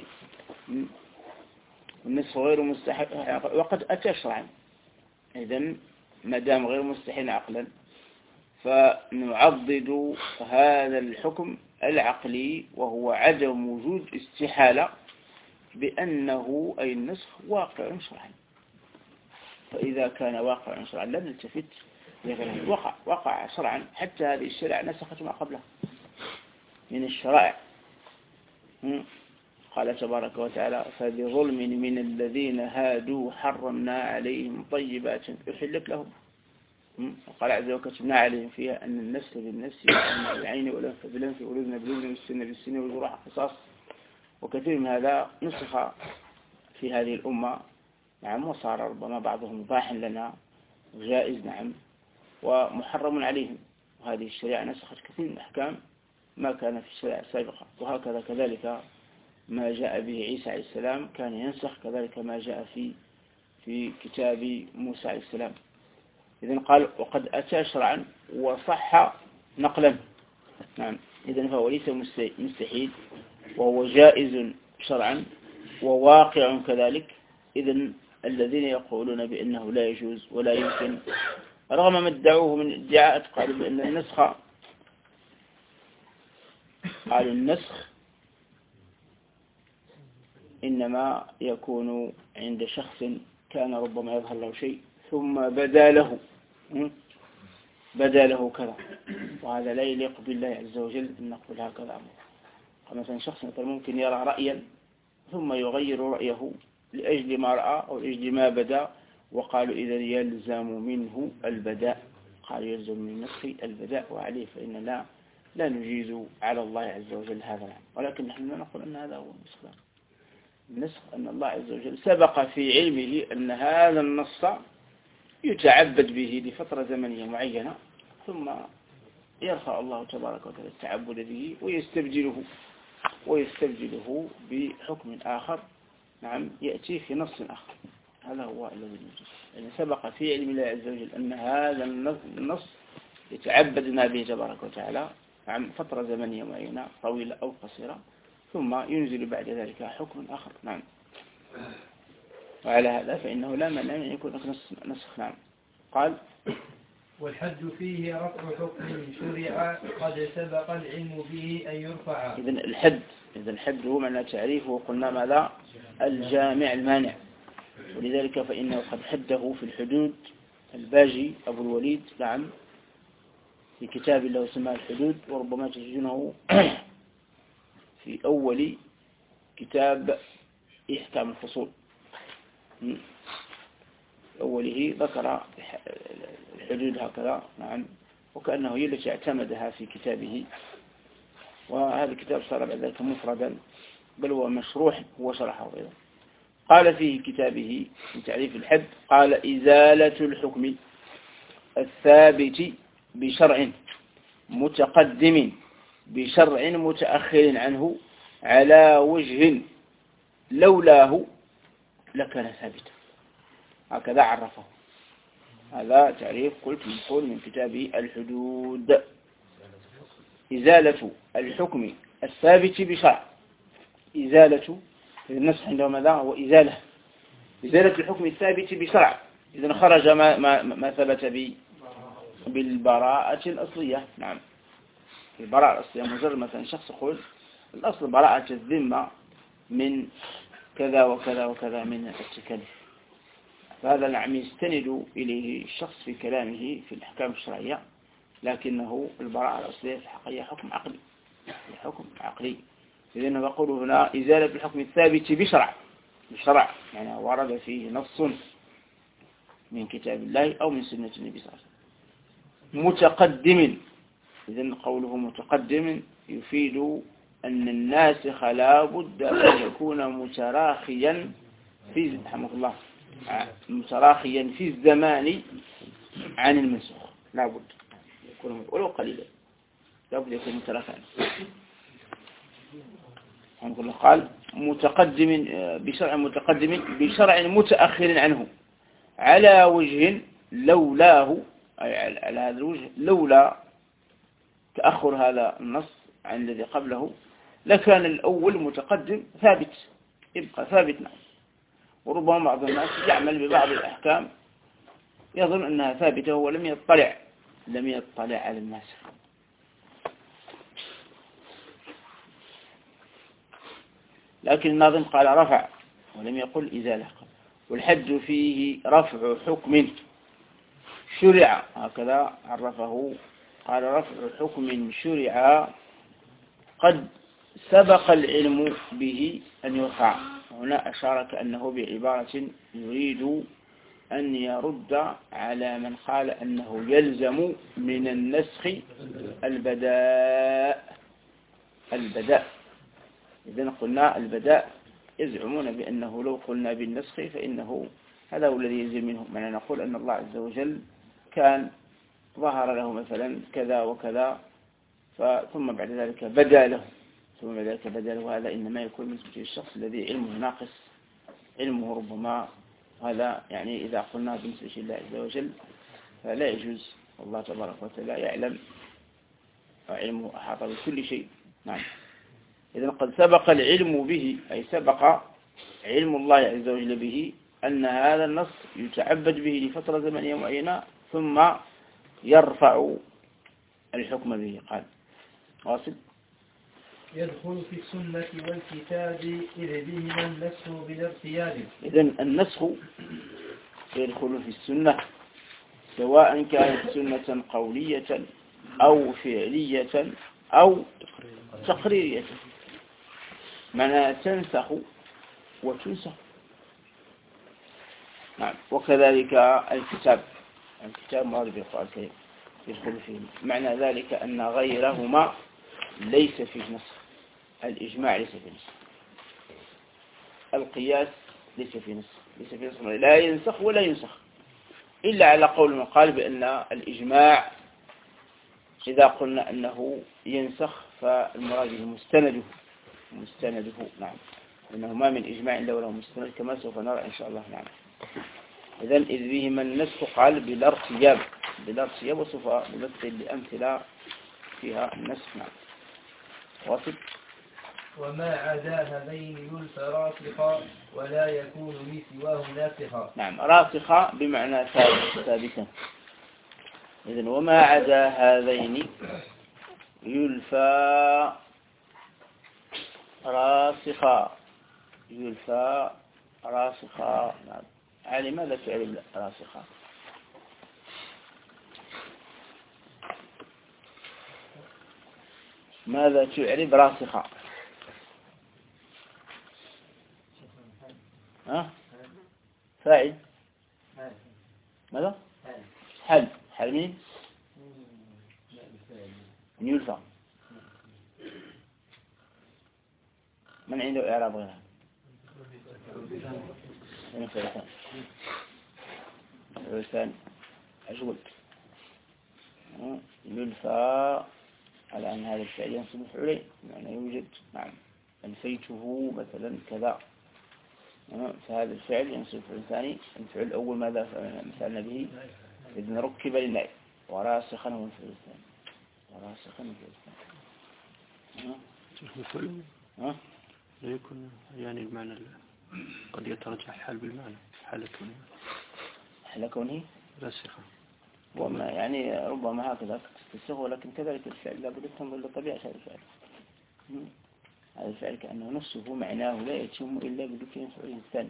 النسخ غير مستحيل وقد أتى شرعا، إذن ما دام غير مستحيل عقلا فنعضد هذا الحكم العقلي وهو عدم وجود استحالة بأنه أي النسخ واقع شرعا. فإذا كان واقع شرعا لا نلتفت لغيره. وقع وقع شرعا، حتى هذه الشريعة نسخت ما قبلها من الشرائع. قال تبارك وتعالى فبظلم من الذين هادوا حرمنا عليهم طيبات أحلت لهم. وقال عز وجل كتبنا عليهم فيها أن النفس بالنفس والعين بالعين والأنف بالأنف والأذن بالأذن والسن بالسن والجروح قصاص. وكثير من هذا نسخ في هذه الأمة. نعم. وصار ربما بعضهم مباح لنا جائز نعم ومحرم عليهم. وهذه الشريعة نسخت كثير من الأحكام ما كان في الشريعة السابقة. وهكذا كذلك ما جاء به عيسى عليه السلام كان ينسخ، كذلك ما جاء في في كتاب موسى عليه السلام. إذن قال وقد أتى شرعا وصح نقلا. نعم. إذن فهو ليس مستحيل، وهو جائز شرعا وواقع كذلك. إذن الذين يقولون بأنه لا يجوز ولا يمكن رغم ما ادعوه من ادعاءات، قالوا بأن النسخ قالوا النسخ إنما يكون عند شخص كان ربما يظهر له شيء ثم بدا له بدا له كذا، وهذا لا يليق بالله عز وجل أن نقول هكذا. مثلا شخص مثلا ممكن يرى رأيا ثم يغير رأيه لأجل ما رأى أو لأجل ما بدا، وقالوا إذا يلزم منه البداء. قالوا يلزم من النسخ البداء، وعليه فإن لا لا نجيز على الله عز وجل هذا. ولكن نحن لا نقول أن هذا هو النسخ. النسخ أن الله عز وجل سبق في علمه أن هذا النص يتعبد به لفترة زمنية معينة، ثم يرفع الله تبارك وتعالى التعبد به ويستبدله ويستبدله بحكم آخر نعم يأتي في نص آخر. هذا هو الذي يجوز. يعني سبق في علم الله عز وجل أن هذا النص يتعبدنا به تبارك وتعالى نعم فترة زمنية معينة طويلة أو قصيرة، ثم ينزل بعد ذلك حكم آخر. نعم. وعلى هذا فإنه لا مانع أن يكون نسخ. نعم. قال والحد فيه رفع حكم شرع قد سبق العلم به أن يرفع. إذن الحد إذن الحد هو معنى تعريفه، وقلنا ماذا؟ الجامع المانع. ولذلك فإنه قد حده في الحدود الباجي أبو الوليد نعم في كتاب له اسمه الحدود، وربما تجدونه في أول كتاب إحكام الفصول. أوله ذكر الحدود هكذا نعم، وكأنه هي التي اعتمدها في كتابه، وهذا الكتاب صار بعد ذلك مفردا بل هو مشروح هو شرحه أيضا. قال فيه كتابه في تعريف الحد قال إزالة الحكم الثابت بشرع متقدم بشرع متأخر عنه على وجه لولاه لكان ثابتا. هكذا عرفه. هذا تعريف قلت منقول من كتابه الحدود. إزالة الحكم الثابت بشرع. إزالة النصح عندهم ماذا هو إزالة إزالة الحكم الثابت بشرع. إذن خرج ما, ما, ما ثبت بالبراءة الأصلية. نعم. البراءة الأصلية مجرد مثلا شخص يقول الأصل براءة الذمة من كذا وكذا وكذا من التكلف، فهذا نعم يستند إليه الشخص في كلامه في الأحكام الشرعية، لكنه البراءة الأصلية في الحقيقة حكم عقلي حكم عقلي. إذن نقول هنا إزالة الحكم الثابت بشرع بشرع يعني ورد فيه نص من كتاب الله أو من سنة النبي صلى الله عليه وسلم متقدم. إذن قوله متقدم يفيد أن الناسخ لا بد أن يكون متراخيا في رحمه الله متراخيا في الزمان عن المنسوخ، لا بد يكون ولو قليلا، لا بد يكون متراخيا. رحمه الله قال متقدم بشرع متقدم بشرع متأخر عنه على وجه لولاه، أي على هذا الوجه لولا تأخر هذا النص عن الذي قبله لكان الأول متقدم ثابت يبقى ثابتنا. وربما بعض الناس يعمل ببعض الأحكام يظن أنها ثابتة ولم يطلع لم يطلع على الناس. لكن الناظم قال رفع ولم يقل إزالة. والحد فيه رفع حكم شرع، هكذا عرفه قال رفع حكم شرع قد سبق العلم به أن يرفع. هنا أشار كأنه بعبارة يريد أن يرد على من قال أنه يلزم من النسخ البداء البداء إذن قلنا البداء يزعمون بأنه لو قلنا بالنسخ فإنه هذا هو الذي يلزم منه. معنى نقول أن الله عز وجل كان ظهر له مثلا كذا وكذا ثم بعد ذلك بدا له ثم بعد ذلك بدا له، هذا إنما يكون من الشخص الذي علمه ناقص، علمه ربما هذا يعني إذا قلنا بالنسبة لله عز وجل فلا يجوز. والله تبارك وتعالى يعلم وعلمه أحاط بكل شيء. نعم. إذن قد سبق العلم به أي سبق علم الله عز وجل به أن هذا النص يتعبد به لفترة زمنية معينة ثم يرفع الحكم به. قال واصل يدخل في السنة والكتاب إذ بهما النسخ بلا ارتياب. إذن النسخ يدخل في السنة سواء كانت سنة قولية أو فعلية أو تقريرية، معناها تنسخ وتنسخ. نعم. وكذلك الكتاب الكتاب مراد بالقرآن الكريم يدخل فيه. معنى ذلك أن غيرهما ليس فيه نسخ. الإجماع ليس فيه نسخ، القياس ليس فيه نسخ ليس فيه نسخ لا ينسخ ولا ينسخ إلا على قول من قال بأن الإجماع إذا قلنا أنه ينسخ فالمراد المستند مستنده نعم، إنه ما من إجماع إلا وله مستند كما سوف نرى إن شاء الله. نعم. إذن إذ بهما النسخ قال بلا ارتياب، بلا ارتياب، وسوف نمثل لأمثلة فيها النسخ. نعم. واصل. وما عدا هذين يلف راسخا ولا يكون لسواه ناسخا. نعم، راسخا بمعنى ثابت ثابتا. إذن وما عدا هذين يلفى راسخا، يلفى راسخا. نعم. علي ماذا تعرف راسخا؟ ماذا تعرف راسخا؟ ها؟ فاعل. ماذا؟ حل. حل مين؟ يلفى. من عنده إعراب غيرها؟ الثاني أجول يلفى على أن هذا الفعل ينصب مفعولين، معنى يوجد. نعم. ألفيته مثلا كذا، فهذا الفعل ينصب مفعول ثاني. المفعول الأول ماذا مثلنا به؟ إذن ركب للنائب. وراسخا هو المفعول الثاني. وراسخا المفعول الثاني. مفعول ها؟ لا يكون يعني المعنى قد يترجح حال بالمعنى حال كونه حال كونه راسخا، وما يعني ربما هكذا تستسيغ، ولكن كذلك الفعل لابد أن تنظر لطبيعة هذا الفعل. هذا الفعل كأنه نفسه معناه لا يتم إلا بذكر المفعول الثاني.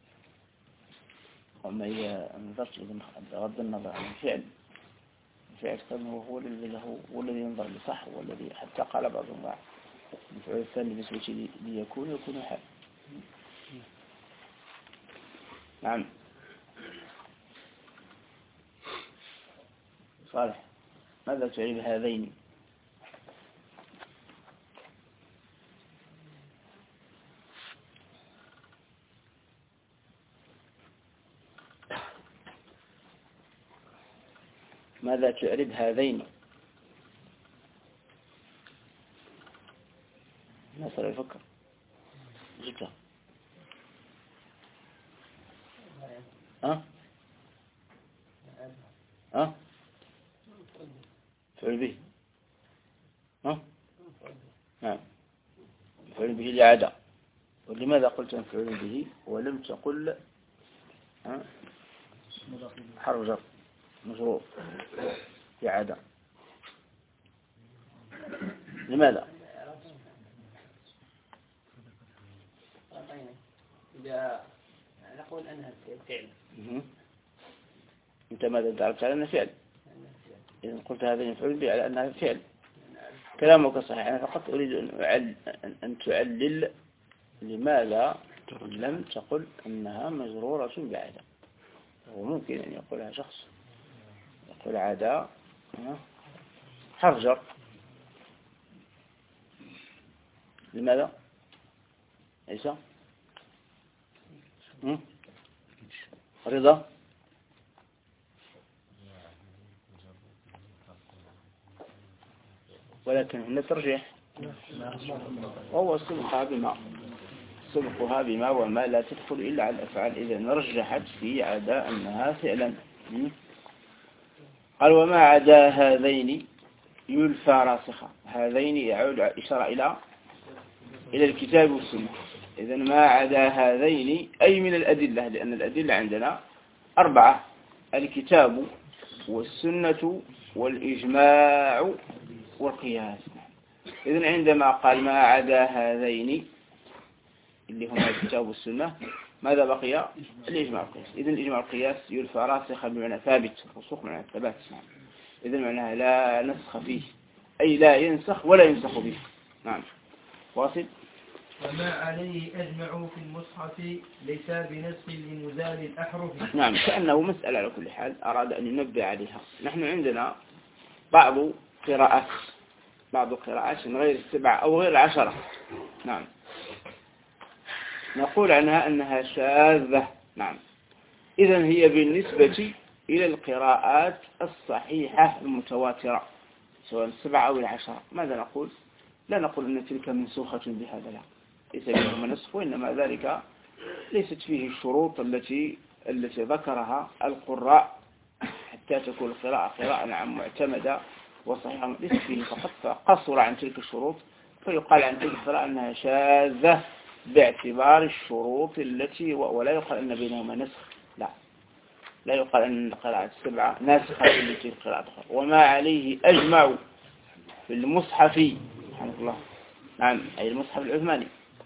وما إذا نظرت إذا بغض النظر عن الفعل، الفعل كأنه هو الذي له والذي ينظر لصح، والذي حتى قال بعضهم بعض المفعول الثاني بالنسبة ليكون يكون حال. نعم. صالح، ماذا تعرف هذين؟ ماذا تعرف هذين؟ ناصر يفكر. جبتها. ها؟ ها؟ فعل به. ها؟ نعم. فعل به لعادة. ولماذا قلت فعل به ولم تقل ها؟ حرف جر مجرور لعادة؟ لماذا؟ إذا نقول أنها فعل. أنت ماذا تعرفت على أنها فعل؟ إذا قلت هذا يفعل به على أنها فعل. كلامك صحيح. أنا فقط أريد أن, أن تعلل لماذا لم تقل أنها مجرورة بعادة. وممكن أن يقولها شخص يقول عادة حرف جر. لماذا؟ عيسى رضا ولكن هنا ترجيح، وهو سبقها بما سبقها بما وما لا تدخل إلا على الأفعال. إذا رجحت في عدا أنها فعلا. قال وما عدا هذين يلفى راسخا. هذين يعود إشارة إلى إلى الكتاب والسنة. إذا ما عدا هذين أي من الأدلة، لأن الأدلة عندنا أربعة: الكتاب والسنة والإجماع والقياس. إذن عندما قال ما عدا هذين اللي هما الكتاب والسنة، ماذا بقي؟ الإجماع والقياس. إذن الإجماع والقياس يلفى راسخا بمعنى ثابت، رسوخ معنى الثبات. إذن معناها لا نسخ فيه، أي لا ينسخ ولا ينسخ به. نعم. واصل. وما عليه أجمعوا في المصحف ليس بنسخ لمزال الأحرف. نعم، كأنه مسألة على كل حال أراد أن ينبه عليها. نحن عندنا بعض قراءات بعض قراءات من غير السبعة أو غير العشرة. نعم، نقول عنها أنها شاذة. نعم. إذن هي بالنسبة إلى القراءات الصحيحة المتواترة سواء السبعة أو العشرة، ماذا نقول؟ لا نقول أن تلك منسوخة بهذا، لا، ليس بينهما نسخ، وإنما ذلك ليست فيه الشروط التي التي ذكرها القراء حتى تكون القراءة قراءة نعم معتمدة وصحيحة، ليس فيه فقط، فقصر عن تلك الشروط فيقال عن تلك القراءة أنها شاذة باعتبار الشروط التي، ولا يقال أن بينهما نسخ، لا لا يقال أن قراءة السبعة ناسخة لتلك القراءة. وما عليه أجمع في المصحف سبحان الله، نعم، أي المصحف العثماني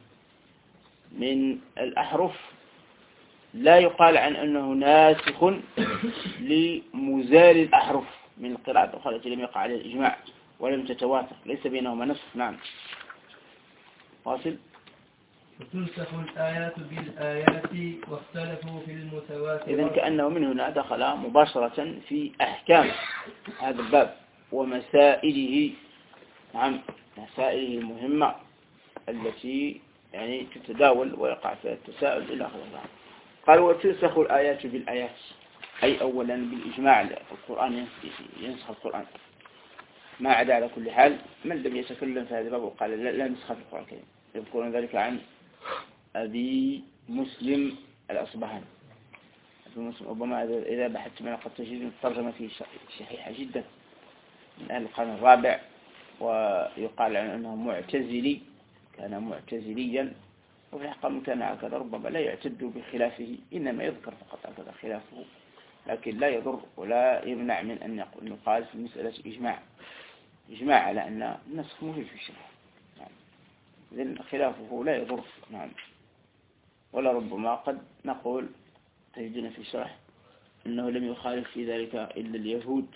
من الأحرف لا يقال عن أنه ناسخ لمزال الأحرف من القراءة الأخرى التي لم يقع عليها الإجماع ولم تتواتر، ليس بينهما نسخ. نعم، واصل. وتنسخ الآيات بالآيات واختلفوا في المتواتر. إذن كأنه من هنا دخل مباشرة في أحكام هذا الباب ومسائله، نعم، مسائله المهمة التي يعني تتداول ويقع فيها التساؤل إلى آخره. قال وتنسخ الآيات بالآيات، أي أولا بالإجماع، القرآن ينسخ القرآن ما عدا على كل حال من لم يتكلم في هذا الباب وقال لا نسخ في القرآن الكريم. يذكرون ذلك عن أبي مسلم الأصبهاني. أبي مسلم ربما إذا بحثت منه قد تجد الترجمة فيه صحيحة جدا، من أهل القرن الرابع، ويقال عنه أنه معتزلي، كان معتزليا، وفي الحقيقة كان هكذا، ربما لا يعتد بخلافه، إنما يذكر فقط هكذا خلافه، لكن لا يضر ولا يمنع من أن يقال في مسألة إجماع إجماع على أن النسخ موجود في الشرع، نعم، إذن خلافه لا يضر. نعم، ولا ربما قد نقول تجدنا في الشرح أنه لم يخالف في ذلك إلا اليهود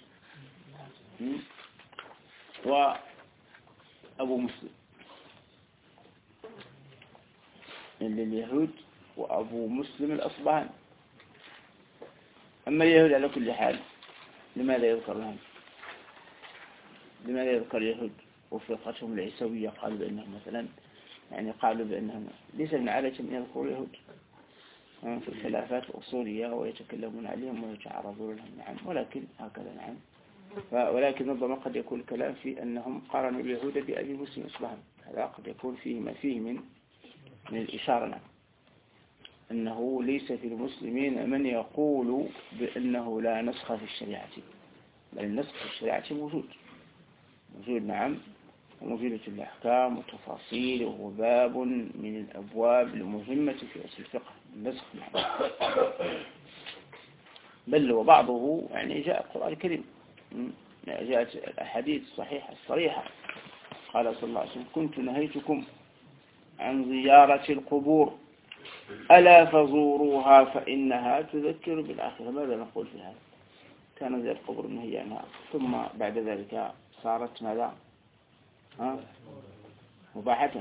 وأبو مسلم، إلا اليهود وأبو مسلم الأصبهاني. أما اليهود على كل حال لماذا يذكر لهم؟ لماذا يذكر اليهود وفرقتهم العيسوية؟ قالوا بأنهم مثلا يعني قالوا بأنهم ليس من عادة أن يذكروا اليهود في الخلافات الأصولية ويتكلمون عليهم ويتعرضون لهم، نعم، ولكن هكذا، نعم، ولكن ربما قد يكون الكلام في أنهم قارنوا اليهود بأبي مسلم الأصبهاني، هذا قد يكون فيه ما فيه من من الإشارة، نعم، أنه ليس في المسلمين من يقول بأنه لا نسخ في الشريعة، بل النسخ في الشريعة موجود موجود نعم، وموجودة في الأحكام وتفاصيل، وهو باب من الأبواب المهمة في أصل الفقه، النسخ، نعم. بل وبعضه يعني جاء القرآن الكريم، جاءت الأحاديث الصحيحة الصريحة، قال صلى الله عليه وسلم كنت نهيتكم عن زيارة القبور ألا فزوروها فإنها تذكر بالآخرة. ماذا نقول في هذا؟ كان زيارة القبور نهي عنها، ثم بعد ذلك صارت ماذا؟ ها؟ مباحة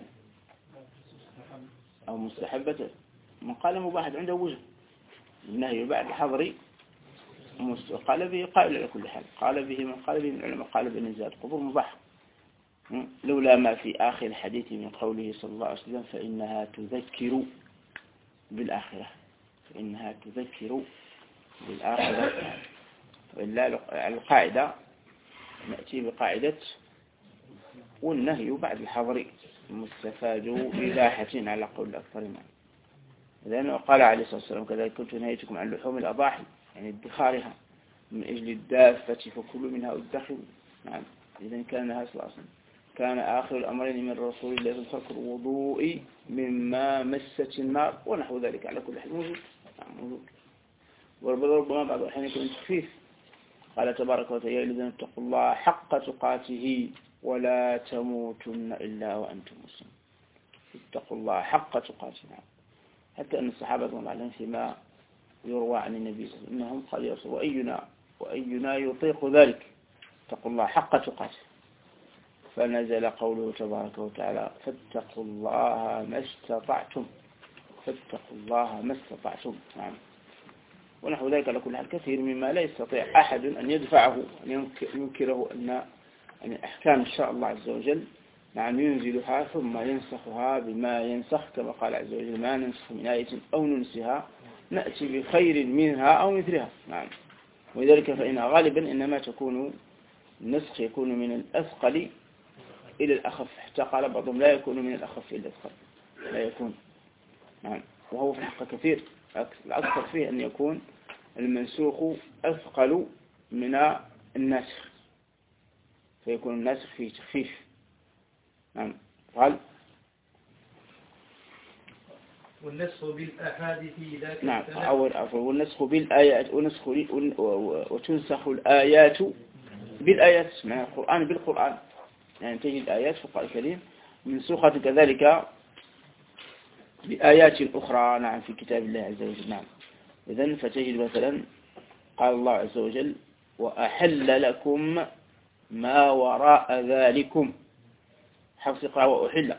أو مستحبة. من قال مباحة عنده وجه، النهي بعد الحظر قال به قائل على كل حال، قال به من قال به من العلماء، قال بأن زيارة القبور مباحة، لولا ما في آخر الحديث من قوله صلى الله عليه وسلم فإنها تذكر بالآخرة، فإنها تذكر بالآخرة. وإلا القاعدة نأتي بقاعدة والنهي بعد الحظر مستفاد إباحة على قول الأكثرين، لأنه قال عليه الصلاة والسلام كذلك كنت نهيتكم عن لحوم الأضاحي يعني ادخارها من أجل الدافة فكلوا منها وادخروا، نعم. إذن كان هذا صلى الله عليه وسلم كان آخر الأمرين من رسول الله ترك الوضوء مما مست النار ونحو ذلك، على كل حال موجود، نعم موجود. وربما بعض الأحيان يكون تخفيف، قال تبارك وتعالى الذين اتقوا الله حق تقاته ولا تموتن إلا وأنتم مسلمون، اتقوا الله حق تقاته، نعم. حتى أن الصحابة رضي الله عنهم فيما يروى عن النبي صلى الله عليه وسلم أنهم قالوا وأينا وأينا يطيق ذلك، اتقوا الله حق تقاته، فنزل قوله تبارك وتعالى فاتقوا الله ما استطعتم، فاتقوا الله ما استطعتم، نعم. ونحو ذلك على كل حال كثير مما لا يستطيع أحد أن يدفعه أن ينكره أن يعني أحكام الشرع الله عز وجل، نعم، ينزلها ثم ينسخها بما ينسخ، كما قال عز وجل ما ننسخ من آية أو ننسها نأتي بخير منها أو مثلها، نعم. ولذلك فإن غالبا إنما تكون النسخ يكون من الأثقل إلى الأخف، حتى قال بعضهم لا يكون من الأخف إلى الأثقل، لا يكون. نعم. وهو في الحق كثير، الأكثر فيه أن يكون المنسوخ أثقل من الناسخ، فيكون الناسخ فيه تخفيف. نعم. قال والنسخ بالأحاديث ذاك. نعم. أول أفضل والنسخ بالآيات ونسخ وتنسخ الآيات بالآيات، معنى القرآن بالقرآن، يعني تجد آيات في القرآن الكريم منسوخة كذلك بآيات أخرى. نعم. في كتاب الله عز وجل. نعم. إذن فتجد مثلا قال الله عز وجل وأحل لكم ما وراء ذلكم، حفظ قرأ وأحل.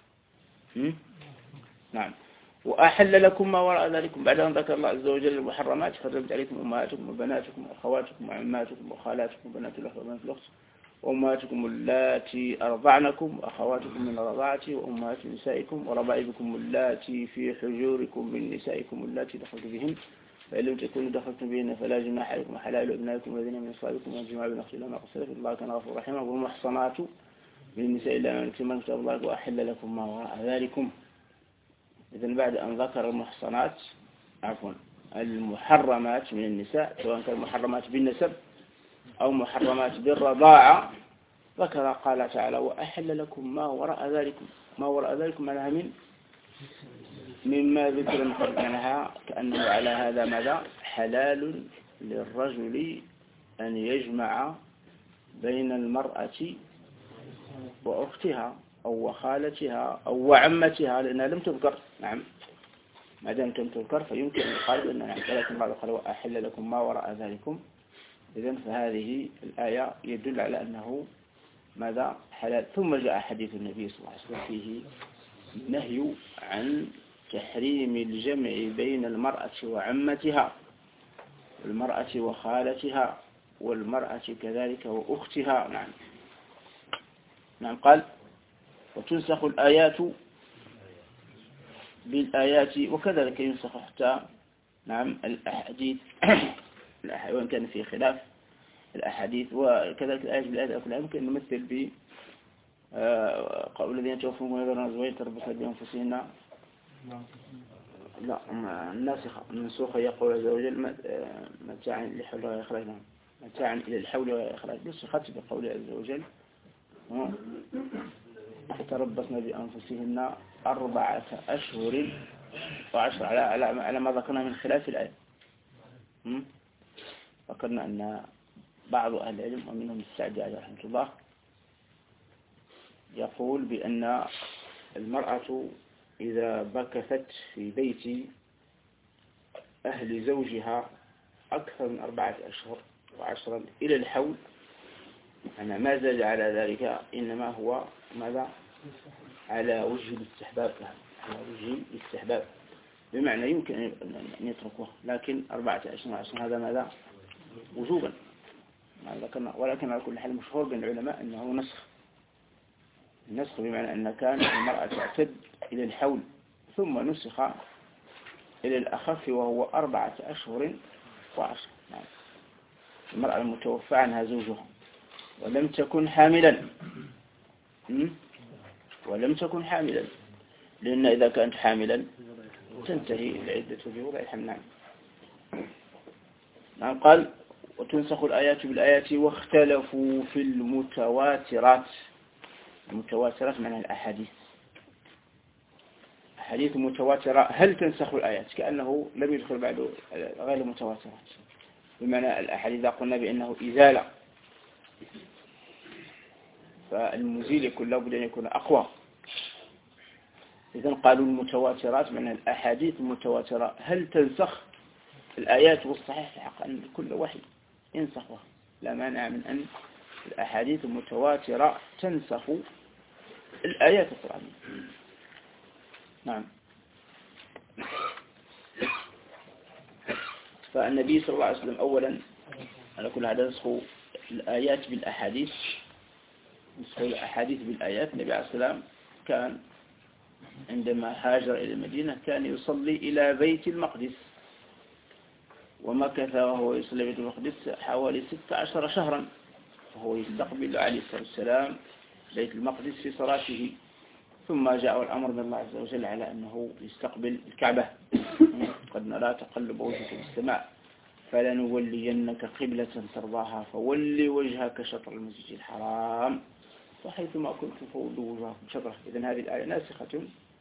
نعم. وأحل لكم ما وراء ذلكم، بعد أن ذكر الله عز وجل المحرمات حرمت عليكم أمهاتكم وبناتكم وأخواتكم وعماتكم وخالاتكم وبنات الأخ وبنات الأخت وأمهاتكم اللاتي أرضعنكم وأخواتكم من الرضاعة وأمهات نسائكم وربائبكم اللاتي في حجوركم من نسائكم اللاتي دخلتم بهن، فإن لم تكونوا دخلتم بهن فلا جناح عليكم وحلال أبنائكم الذين من أصلابكم والجماع بين أختي لما قصر في الله كان غفورا رحيما والمحصنات من النساء إلا من كتب كتاب الله وأحل لكم ما وراء ذلكم. إذن بعد أن ذكر المحصنات عفوا المحرمات من النساء، سواء كان محرمات بالنسب أو محرمات بالرضاعة، ذكر قال تعالى وأحل لكم ما وراء ذلكم. ما وراء ذلكم معناها من مما ذكر معناها كأنه على هذا ماذا حلال للرجل أن يجمع بين المرأة وأختها أو وخالتها أو وعمتها لأنها لم تذكر. نعم. ما دام لم تذكر فيمكن أن يقال أن نعم. ولكن بعض قال وأحل لكم ما وراء ذلكم. إذن فهذه الآية يدل على أنه ماذا حلال. ثم جاء حديث النبي صلى الله عليه وسلم فيه نهي عن تحريم الجمع بين المرأة وعمتها والمرأة وخالتها والمرأة كذلك وأختها. نعم. نعم. قال وتنسخ الآيات بالآيات وكذلك ينسخ حتى نعم الأحاديث وإن كان في خلاف الأحاديث، وكذلك الآيات بالآيات كلها يمكن أن نمثل ب قول الذين توفون ويذرون أزواجا يتربصن بأنفسهن لا الناسخة المنسوخة يقول عز وجل متاعا للحول وإخراج متاعا إلى الحول وإخراج نسخت بقول عز وجل يتربصن بأنفسهن أربعة أشهر وعشر على على ما ذكرنا من خلاف الآية. ذكرنا أن بعض أهل العلم ومنهم السعدي عليه رحمة الله يقول بأن المرأة إذا بكثت في بيت أهل زوجها أكثر من أربعة أشهر وعشرا إلى الحول أنا ما زال على ذلك إنما هو ماذا على وجه الاستحباب، على وجه الاستحباب بمعنى يمكن أن يتركوه، لكن أربعة أشهر وعشرا هذا ماذا وجوبا. ولكن على كل حال مشهور بين العلماء أنه نسخ، النسخ بمعنى أن كان المرأة تعتد إلى الحول ثم نسخ إلى الأخف وهو أربعة أشهر وعشر. يعني المرأة المتوفى عنها زوجها ولم تكن حاملا ولم تكن حاملا لأن إذا كانت حاملا تنتهي العدة بوضع الحمل. نعم. قال وتنسخ الآيات بالآيات واختلفوا في المتواترات. المتواترات معنى الأحاديث، أحاديث متواترة هل تنسخ الآيات كأنه لم يدخل بعد غير المتواترات، بمعنى الأحاديث إذا قلنا بأنه إزالة فالمزيل يكون لابد أن يكون أقوى. إذن قالوا المتواترات معنى الأحاديث المتواترة هل تنسخ الآيات، والصحيح في حق أن كل واحد ينسخها، لا مانع من أن الأحاديث المتواترة تنسخ الآيات القرآنية. نعم. فالنبي صلى الله عليه وسلم أولا على كل هذا نسخ الآيات بالأحاديث، نسخ الأحاديث بالآيات. النبي عليه السلام كان عندما هاجر إلى المدينة كان يصلي إلى بيت المقدس، ومكث وهو يصلي بيت المقدس حوالي ستة عشر شهرا، وهو يستقبل عليه الصلاة والسلام بيت المقدس في صلاته، ثم جاء الأمر من الله عز وجل على أنه يستقبل الكعبة. قد نرى تقلب وجهك في السماء فلنولينك قبلة ترضاها فولي وجهك شطر المسجد الحرام وحيثما كنتم فولوا وجهكم شطره. إذن هذه الآية ناسخة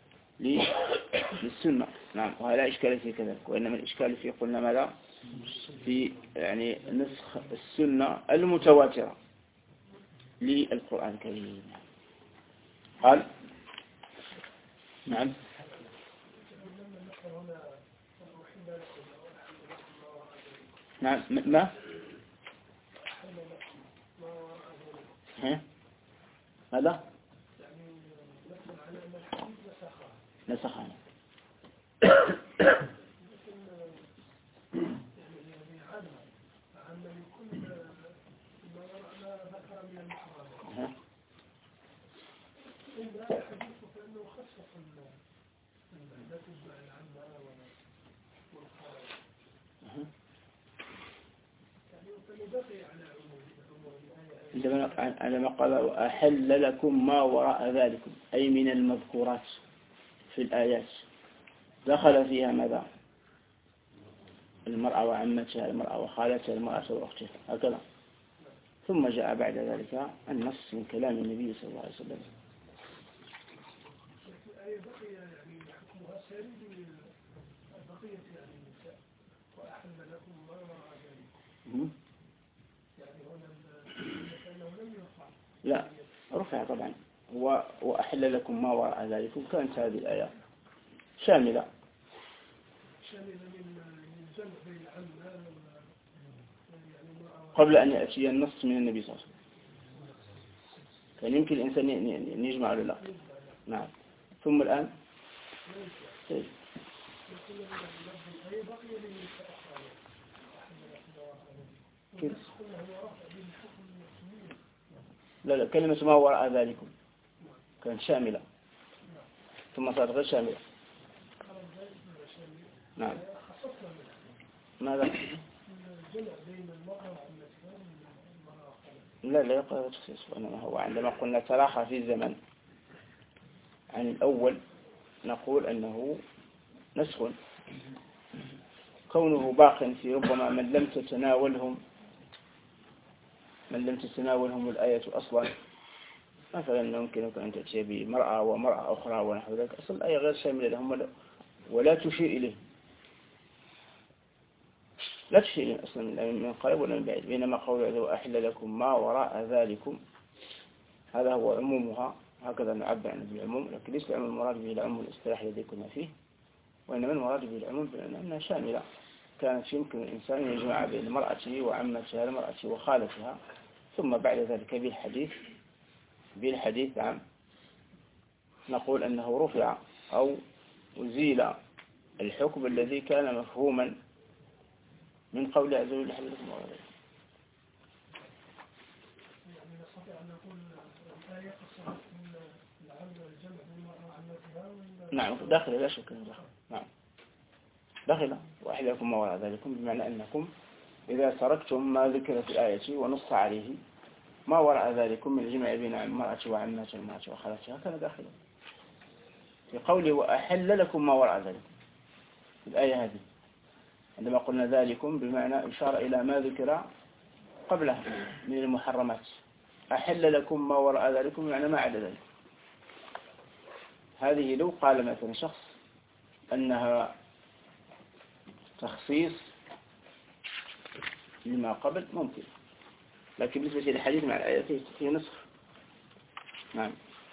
للسنة. نعم، ولا إشكال في كذلك، وإنما الإشكال في قلنا ماذا في يعني نسخ السنة المتواترة للقرآن الكريم. قال نعم نعم ما ها هذا نسخان عندما قال وأحل لكم ما وراء ذلكم أي من المذكورات في الآيات دخل فيها ماذا؟ المرأة وعمتها، المرأة وخالتها، المرأة وأختها، هكذا. ثم جاء بعد ذلك النص من كلام النبي صلى الله عليه وسلم. لا رفع طبعا، هو وأحل لكم ما وراء ذلكم، كانت هذه الآية شاملة قبل أن يأتي النص من النبي صلى الله عليه وسلم. كان يمكن الإنسان أن يجمع ولا لا؟ نعم. ثم الآن طيب. لا لا كلمة ما وراء ذلكم كانت شاملة ثم صارت غير شاملة. نعم. ماذا؟ لا لا يقال تخصيص، وإنما هو عندما قلنا تراخى في الزمن عن الأول نقول أنه نسخ، كونه باق في ربما من لم تتناولهم من لم تتناولهم الآية أصلا. مثلا يمكنك أن تأتي بمرأة ومرأة أخرى ونحو ذلك، أصل الآية غير شاملة لهم ولا تشير إليه، لا تشير إليه أصلا من قريب ولا من بعيد. بينما قوله وأحل لكم ما وراء ذلكم هذا هو عمومها، هكذا نعبر عنه بالعموم، لكن ليس العموم المراد به العموم الاصطلاحي الذي كنا فيه، وإنما المراد به العموم بأنها شاملة. كانت يمكن الإنسان أن يجمع بين مرأته وعمتها المرأة وخالتها، ثم بعد ذلك بالحديث بالحديث عن نقول أنه رفع أو أزيل الحكم الذي كان مفهوما من قول عز وجل حديث المغرب. يعني نستطيع أن نقول الآية قصرت من العم والجمع بالمرأة وعمتها. نعم داخل لا شك داخل. نعم داخل وأحل لكم ما وراء ذلكم، بمعنى أنكم إذا تركتم ما ذكر في الآية ونص عليه ما وراء ذلكم من الجمع بين المرأة وعمتها المرأة وخالتها كان داخلا في قوله وأحل لكم ما وراء ذلك. الآية هذه عندما قلنا ذلكم بمعنى إشارة إلى ما ذكر قبله من المحرمات، أحل لكم ما وراء ذلكم بمعنى ما عدا ذلك. هذه لو قال مثلا شخص أنها تخصيص لما قبل ممكن، لكن بالنسبة للحديث مع الآيات هي نسخ. نعم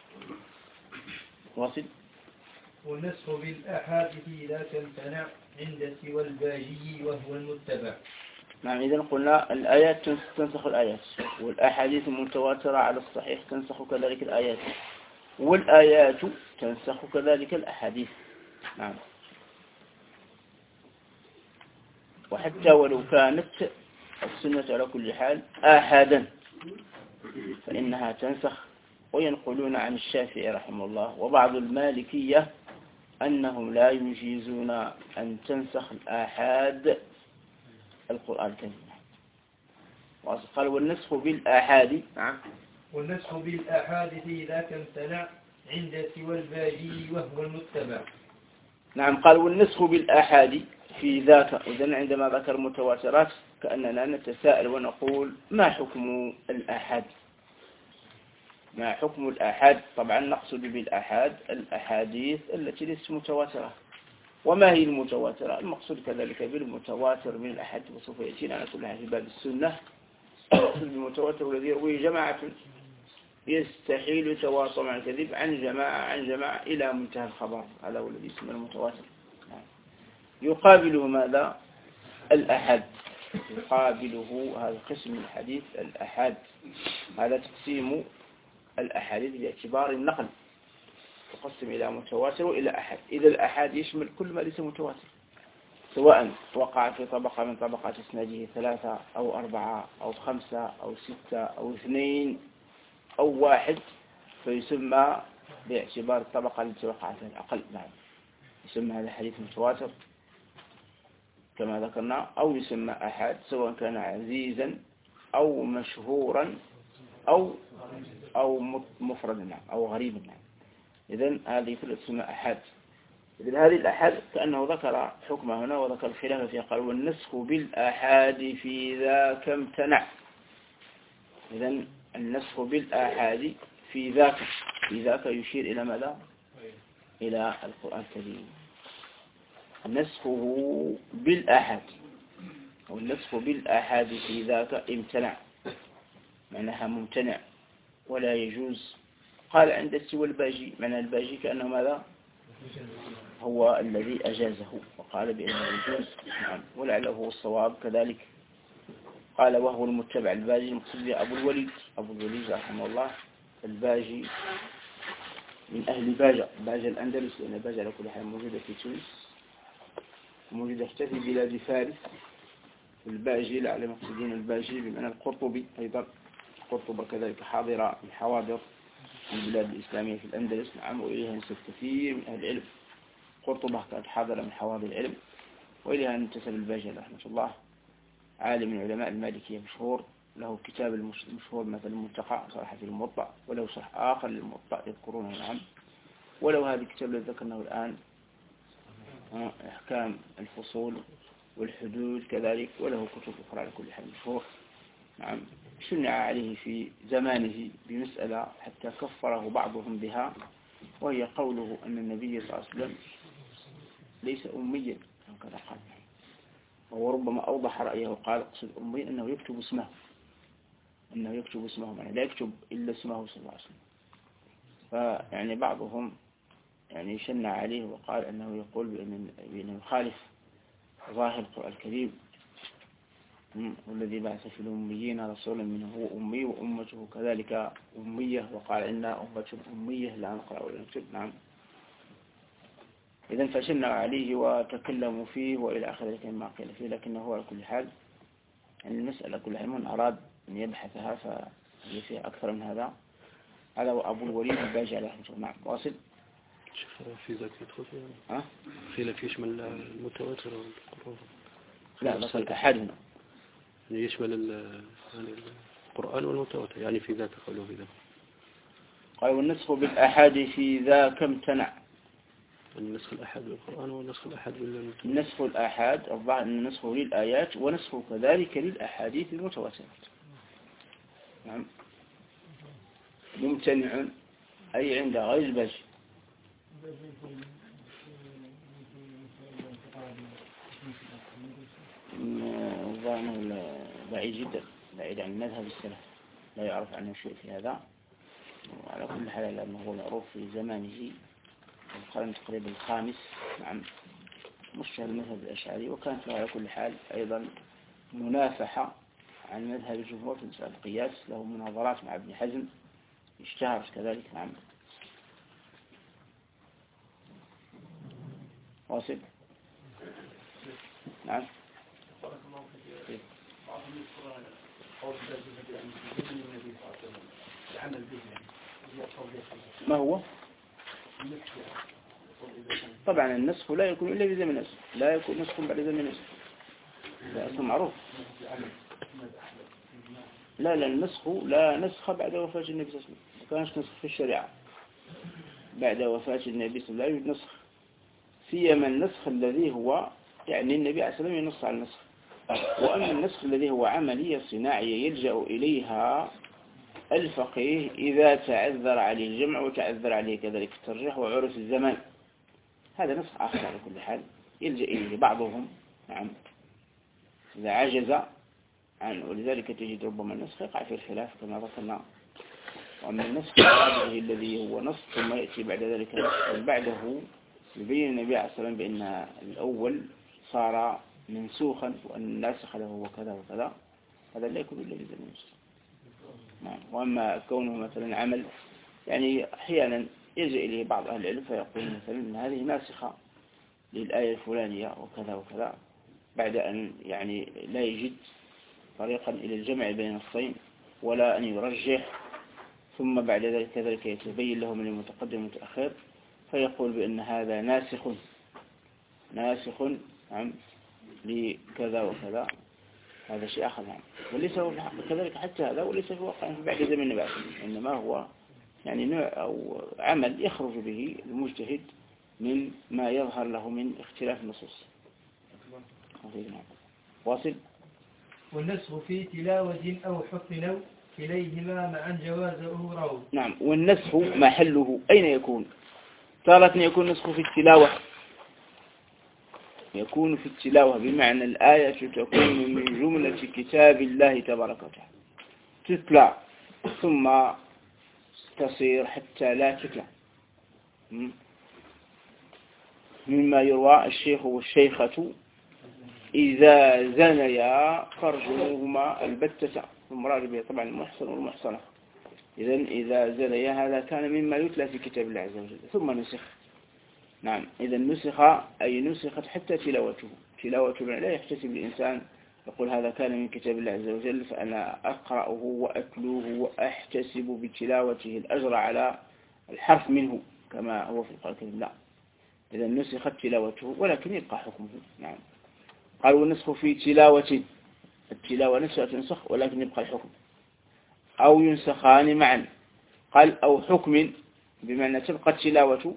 واصل. والنسخ بالأحاديث لا تمتنع عند سوى الباجي وهو المتبع. نعم إذن قلنا الآيات تنسخ الآيات، والأحاديث المتواترة على الصحيح تنسخ كذلك الآيات، والآيات تنسخ كذلك الأحاديث. نعم. وحتى ولو كانت السنة على كل حال آحادا فإنها تنسخ. وينقلون عن الشافعي رحمه الله وبعض المالكية أنهم لا يجيزون أن تنسخ الآحاد القرآن الكريم. قال والنسخ بالآحاد والنسخ بالآحاد في ذاك امتنع عند سوى الباجي وهو المتبع. نعم. قال والنسخ بالآحاد في ذاك. إذن عندما ذكر المتواترات كأننا نتساءل ونقول ما حكم الآحاد؟ ما حكم الآحاد؟ طبعا نقصد بالآحاد الأحاديث التي ليست متواترة. وما هي المتواترة؟ المقصود كذلك بالمتواتر من الأحاديث، وسوف يأتينا على كلها في باب السنة. المتواتر الذي يرويه جماعة يستحيل تواصل عن الكذب عن جماعة عن جماعة إلى منتهى الخبر، هذا هو الذي يسمى المتواتر. يقابله ماذا؟ الأحد. يقابله هذا قسم الحديث الأحد. هذا تقسيم الأحاديث باعتبار النقل، تقسم إلى متواتر وإلى أحد. إذا الأحد يشمل كل ما ليس متواتر، سواء وقع في طبقة من طبقات إسناده ثلاثة أو أربعة أو خمسة أو ستة أو اثنين أو واحد، فيسمى باعتبار الطبقة التي وقعت الأقل. نعم، يسمى هذا حديث متواتر كما ذكرنا، أو يسمى أحد سواء كان عزيزا أو مشهورا أو أو مفردا أو غريبا. إذن هذه كلها تسمى أحد. إذن هذه الأحد كأنه ذكر حكمه هنا وذكر الخلاف فيها. قال والنسخ بالآحاد في ذاك امتنع. إذن النسخ بالآحاد في ذاك، في ذاك يشير إلى ماذا؟ إلى القرآن الكريم. نسخه بالآحاد أو النسخ بالآحاد في ذاك امتنع، معناها ممتنع ولا يجوز. قال عند سوى الباجي، معنى الباجي كأنه ماذا؟ هو الذي أجازه وقال بأنه يجوز. نعم، ولعله هو الصواب كذلك. قال وهو المتبع. الباجي المقصود أبو الوليد، أبو الوليد رحمه الله. الباجي من أهل باجة، باجة الأندلس، لأن باجة على كل حال موجودة في تونس وموجودة حتى في بلاد فارس. الباجي لعل مقصودين الباجي بمعنى القرطبي أيضا. قرطبة كذلك حاضرة من حواضر البلاد الإسلامية في الأندلس. نعم، وإليها نسب كثير من أهل العلم. قرطبة كانت حاضرة من حواضر العلم، وإليها انتسب الباجي رحمه الله. عالم من علماء المالكية مشهور، له كتاب المشهور مثل المنتقى صراحة في الموطأ، وله شرح آخر للموطأ يذكرونه. نعم، ولو هذا الكتاب الذي ذكرناه الآن أحكام الفصول والحدود كذلك، وله كتب أخرى على كل حال مشهور. نعم، شنع عليه في زمانه بمسألة حتى كفره بعضهم بها، وهي قوله أن النبي صلى الله عليه وسلم ليس أميا كما قال، وهو ربما أوضح رأيه وقال اقصد أمي أنه يكتب اسمه، أنه يكتب اسمه، يعني لا يكتب إلا اسمه صلى الله عليه وسلم. فيعني بعضهم يعني شنع عليه وقال أنه يقول بأنه يخالف ظاهر القرآن الكريم، والذي بعث في الأميين رسولا منه هو أمي وأمته كذلك أمية، وقال إنا أمة أمية لا نقرأ ولا نكتب. نعم، إذن فشنع عليه وتكلموا فيه وإلى آخره كما قيل فيه، لكنه على كل حال يعني المسألة كل حال من أراد أن يبحثها فهي فيها أكثر من هذا. هذا هو أبو الوليد الباجي عليه رحمه الله. نعم، واصل. في ذاك يدخل فيها ها؟ خلاف يشمل المتواتر والقرآن. لا، بس الأحد هنا يعني يشمل يعني القرآن والمتواتر، يعني في ذاك قالوا في ذاك. قال والنسخ بالأحد في ذاك امتنع. النسخ الأحد بالقرآن ونسخ الأحد بالمتواتر. نسخ الأحد أربعة، نسخه للآيات ونسخه كذلك للأحاديث المتواترة. نعم، ممتنع أي عند غير الباجي. ظاهره بعيد جدا، بعيد عن مذهب السلف، لا يعرف عنه شيء في هذا. وعلى كل حال لأنه هو معروف في زمانه القرن تقريبا الخامس. نعم، مشتهر المذهب الأشعري، وكانت له على كل حال أيضا منافحة عن مذهب الجمهور في مسألة القياس، له مناظرات مع ابن حزم اشتهرت كذلك. نعم، واصل. نعم، ما هو؟ طبعا النسخ لا يكون إلا بزمن النسخ، لا يكون نسخ بعد زمن النسخ، لا أصلا معروف. لا لا النسخ لا نسخ بعد وفاة النبي صلى الله عليه وسلم، ما كانش نسخ في الشريعة بعد وفاة النبي صلى الله عليه وسلم نسخ، سيما النسخ الذي هو يعني النبي عليه الصلاة والسلام ينص على النسخ. وأما النسخ الذي هو عملية صناعية يلجأ إليها الفقيه إذا تعذر عليه الجمع وتعذر عليه كذلك الترجيح وعرف الزمان، هذا نسخ آخر على كل حال يلجأ إليه بعضهم. نعم إذا عجز عنه، ولذلك تجد ربما النسخ يقع في الخلاف كما ذكرنا. وأما النسخ الرابع الذي هو نص ثم يأتي بعد ذلك نسخ بعده يبين النبي عليه الصلاة والسلام بأن الأول صار منسوخا وأن الناسخ له هو كذا وكذا، هذا لا يكون إلا بإذن النسخ. نعم. وأما كونه مثلا عمل يعني أحيانا يلجأ إليه بعض أهل العلم فيقول مثلا أن هذه ناسخة للآية الفلانية وكذا وكذا، بعد أن يعني لا يجد طريقا إلى الجمع بين الصين ولا أن يرجح، ثم بعد ذلك كذلك يتبين له من المتقدم والمتأخر فيقول بأن هذا ناسخ ناسخ نعم لكذا وكذا، هذا شيء آخر. نعم. وليس هو كذلك حتى هذا وليس في واقع بعد زمن النبي، إنما هو يعني نوع أو عمل يخرج به المجتهد من ما يظهر له من اختلاف النصوص. واصل. والنسخ في تلاوة أو حكم أو كليهما معا جوازه رو. نعم. والنسخ محله أين يكون؟ تارة يكون نسخ في التلاوة، يكون في التلاوة بمعنى الآية تكون من جملة كتاب الله تبارك وتعالى تتلى ثم تصير حتى لا تتلى. مما يروى الشيخ والشيخة إذا زنيا فرجموهما البتة، المراد به طبعا المحصن والمحصنة. إذن إذا زنيا هذا كان مما يتلى في كتاب الله عز وجل ثم نسخ. نعم. إذا نسخ أي نسخت حتى تلاوته، تلاوته لا يحتسب الإنسان يقول هذا كان من كتاب الله عز وجل فأنا أقرأه وأتلوه وأحتسب بتلاوته الأجر على الحرف منه كما هو في القرآن الكريم، لا. إذا نسخت تلاوته ولكن يبقى حكمه. نعم. قالوا النسخ في تلاوة، التلاوة نفسها تنسخ ولكن يبقى الحكم، أو ينسخان معا. قال أو حكم بمعنى تبقى التلاوة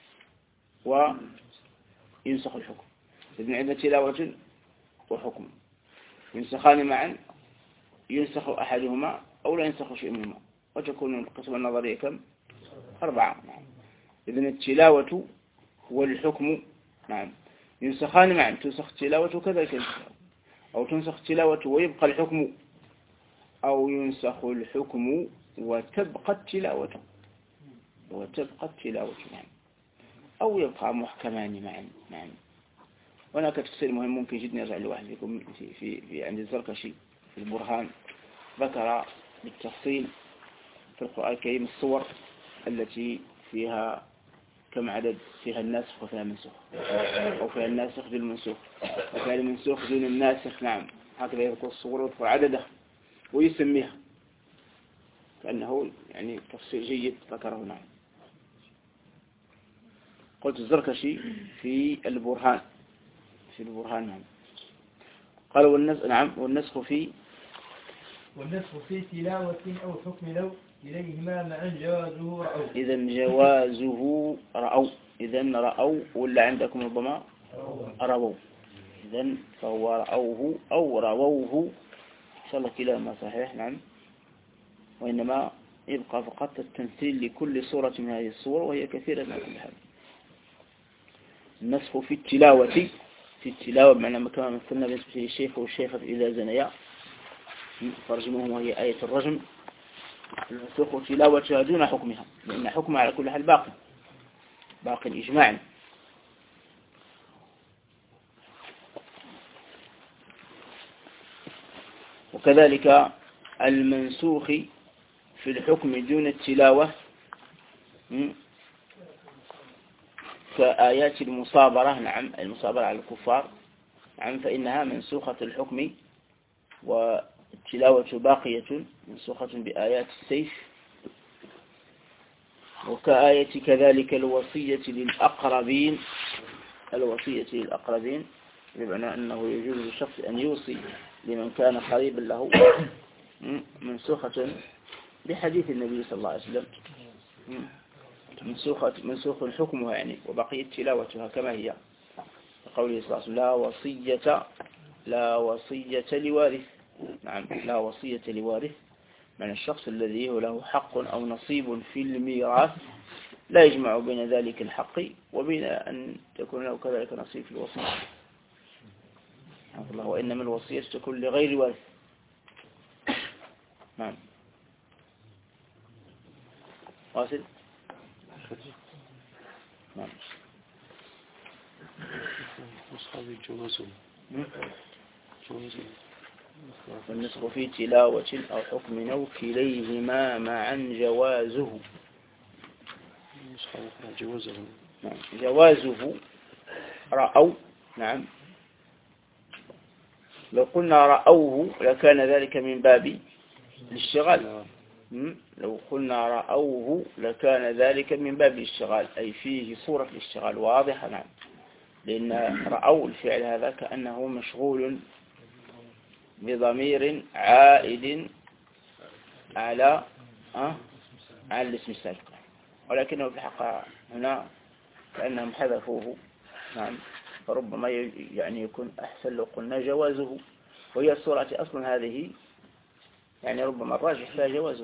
وينسخ الحكم. إذن عندنا تلاوة وحكم ينسخان معا، ينسخ أحدهما أو لا ينسخ شيء منهما، وتكون القسمة النظرية كم؟ أربعة. نعم. إذن التلاوة والحكم نعم ينسخان معا، تنسخ التلاوة كذلك أو تنسخ التلاوة ويبقى الحكم، أو ينسخ الحكم وتبقى التلاوة وتبقى التلاوة نعم، أو يبقى محكمان معا. نعم. هناك تفسير مهم ممكن جدا يرجع لواحد فيكم في, في, في عند الزركشي في البرهان، ذكر بالتفصيل في القرآن الكريم الصور التي فيها كم عدد، فيها الناسخ وفيها المنسوخ، أو فيها الناسخ دون المنسوخ وفيها المنسوخ دون الناسخ. نعم. هكذا يذكر الصور ويذكر عددها ويسميها كأنه يعني تفصيل جيد ذكره. نعم. قلت الزركشي في البرهان في البرهان. نعم. قال والنسخ نعم والنسخ في والنسخ في تلاوة أو حكم لو إليهما معا جوازه رأوا. إذن جوازه رأوا، إذن رأوا ولا عندكم ربما رووا، إذن فهو رأوه أو رووه إن شاء الله كلاهما صحيح. نعم. وإنما يبقى فقط التمثيل لكل صورة من هذه الصور وهي كثيرة من كل حال. النسخ في التلاوة، في التلاوة بمعنى كما مثلنا بالنسبة للشيخ والشيخة إذا زنيا فرجمهم وهي آية الرجم، المنسوخ تلاوتها دون حكمها لأن حكمها على كل حال باقي باقي إجماعا. وكذلك المنسوخ في الحكم دون التلاوة كآيات المصابرة. نعم. المصابرة على الكفار. نعم. فإنها منسوخة الحكم والتلاوة باقية منسوخة بآيات السيف. وكآية كذلك الوصية للأقربين، الوصية للأقربين بمعنى أنه يجوز للشخص أن يوصي لمن كان قريبا له منسوخة بحديث النبي صلى الله عليه وسلم، منسوخة منسوخ حكمها يعني، وبقيت تلاوتها كما هي، قوله صلى الله عليه وسلم لا وصية لا وصية لوارث. نعم، لا وصية لوارث، من الشخص الذي له حق أو نصيب في الميراث لا يجمع بين ذلك الحق وبين أن تكون له كذلك نصيب في الوصية. الله وإنما الوصية تكون لغير وارث. نعم. واصل. نعم. أصحاب الجواز جواز والنسخ في تلاوة أو حكم أو كليهما معا جوازه. جوازه. نعم. جوازه رأوا. نعم. لو قلنا رأوه لكان ذلك من باب الاشتغال. لو قلنا رأوه لكان ذلك من باب الاشتغال، أي فيه صورة الاشتغال واضحة. نعم، لأن رأوا الفعل هذا كأنه مشغول بضمير عائد على أه على الاسم السابق، ولكنه في الحقيقة هنا كأنهم حذفوه. نعم، فربما يعني يكون أحسن لو قلنا جوازه، وهي الصورة أصلا هذه يعني ربما الراجح فيها جوازه.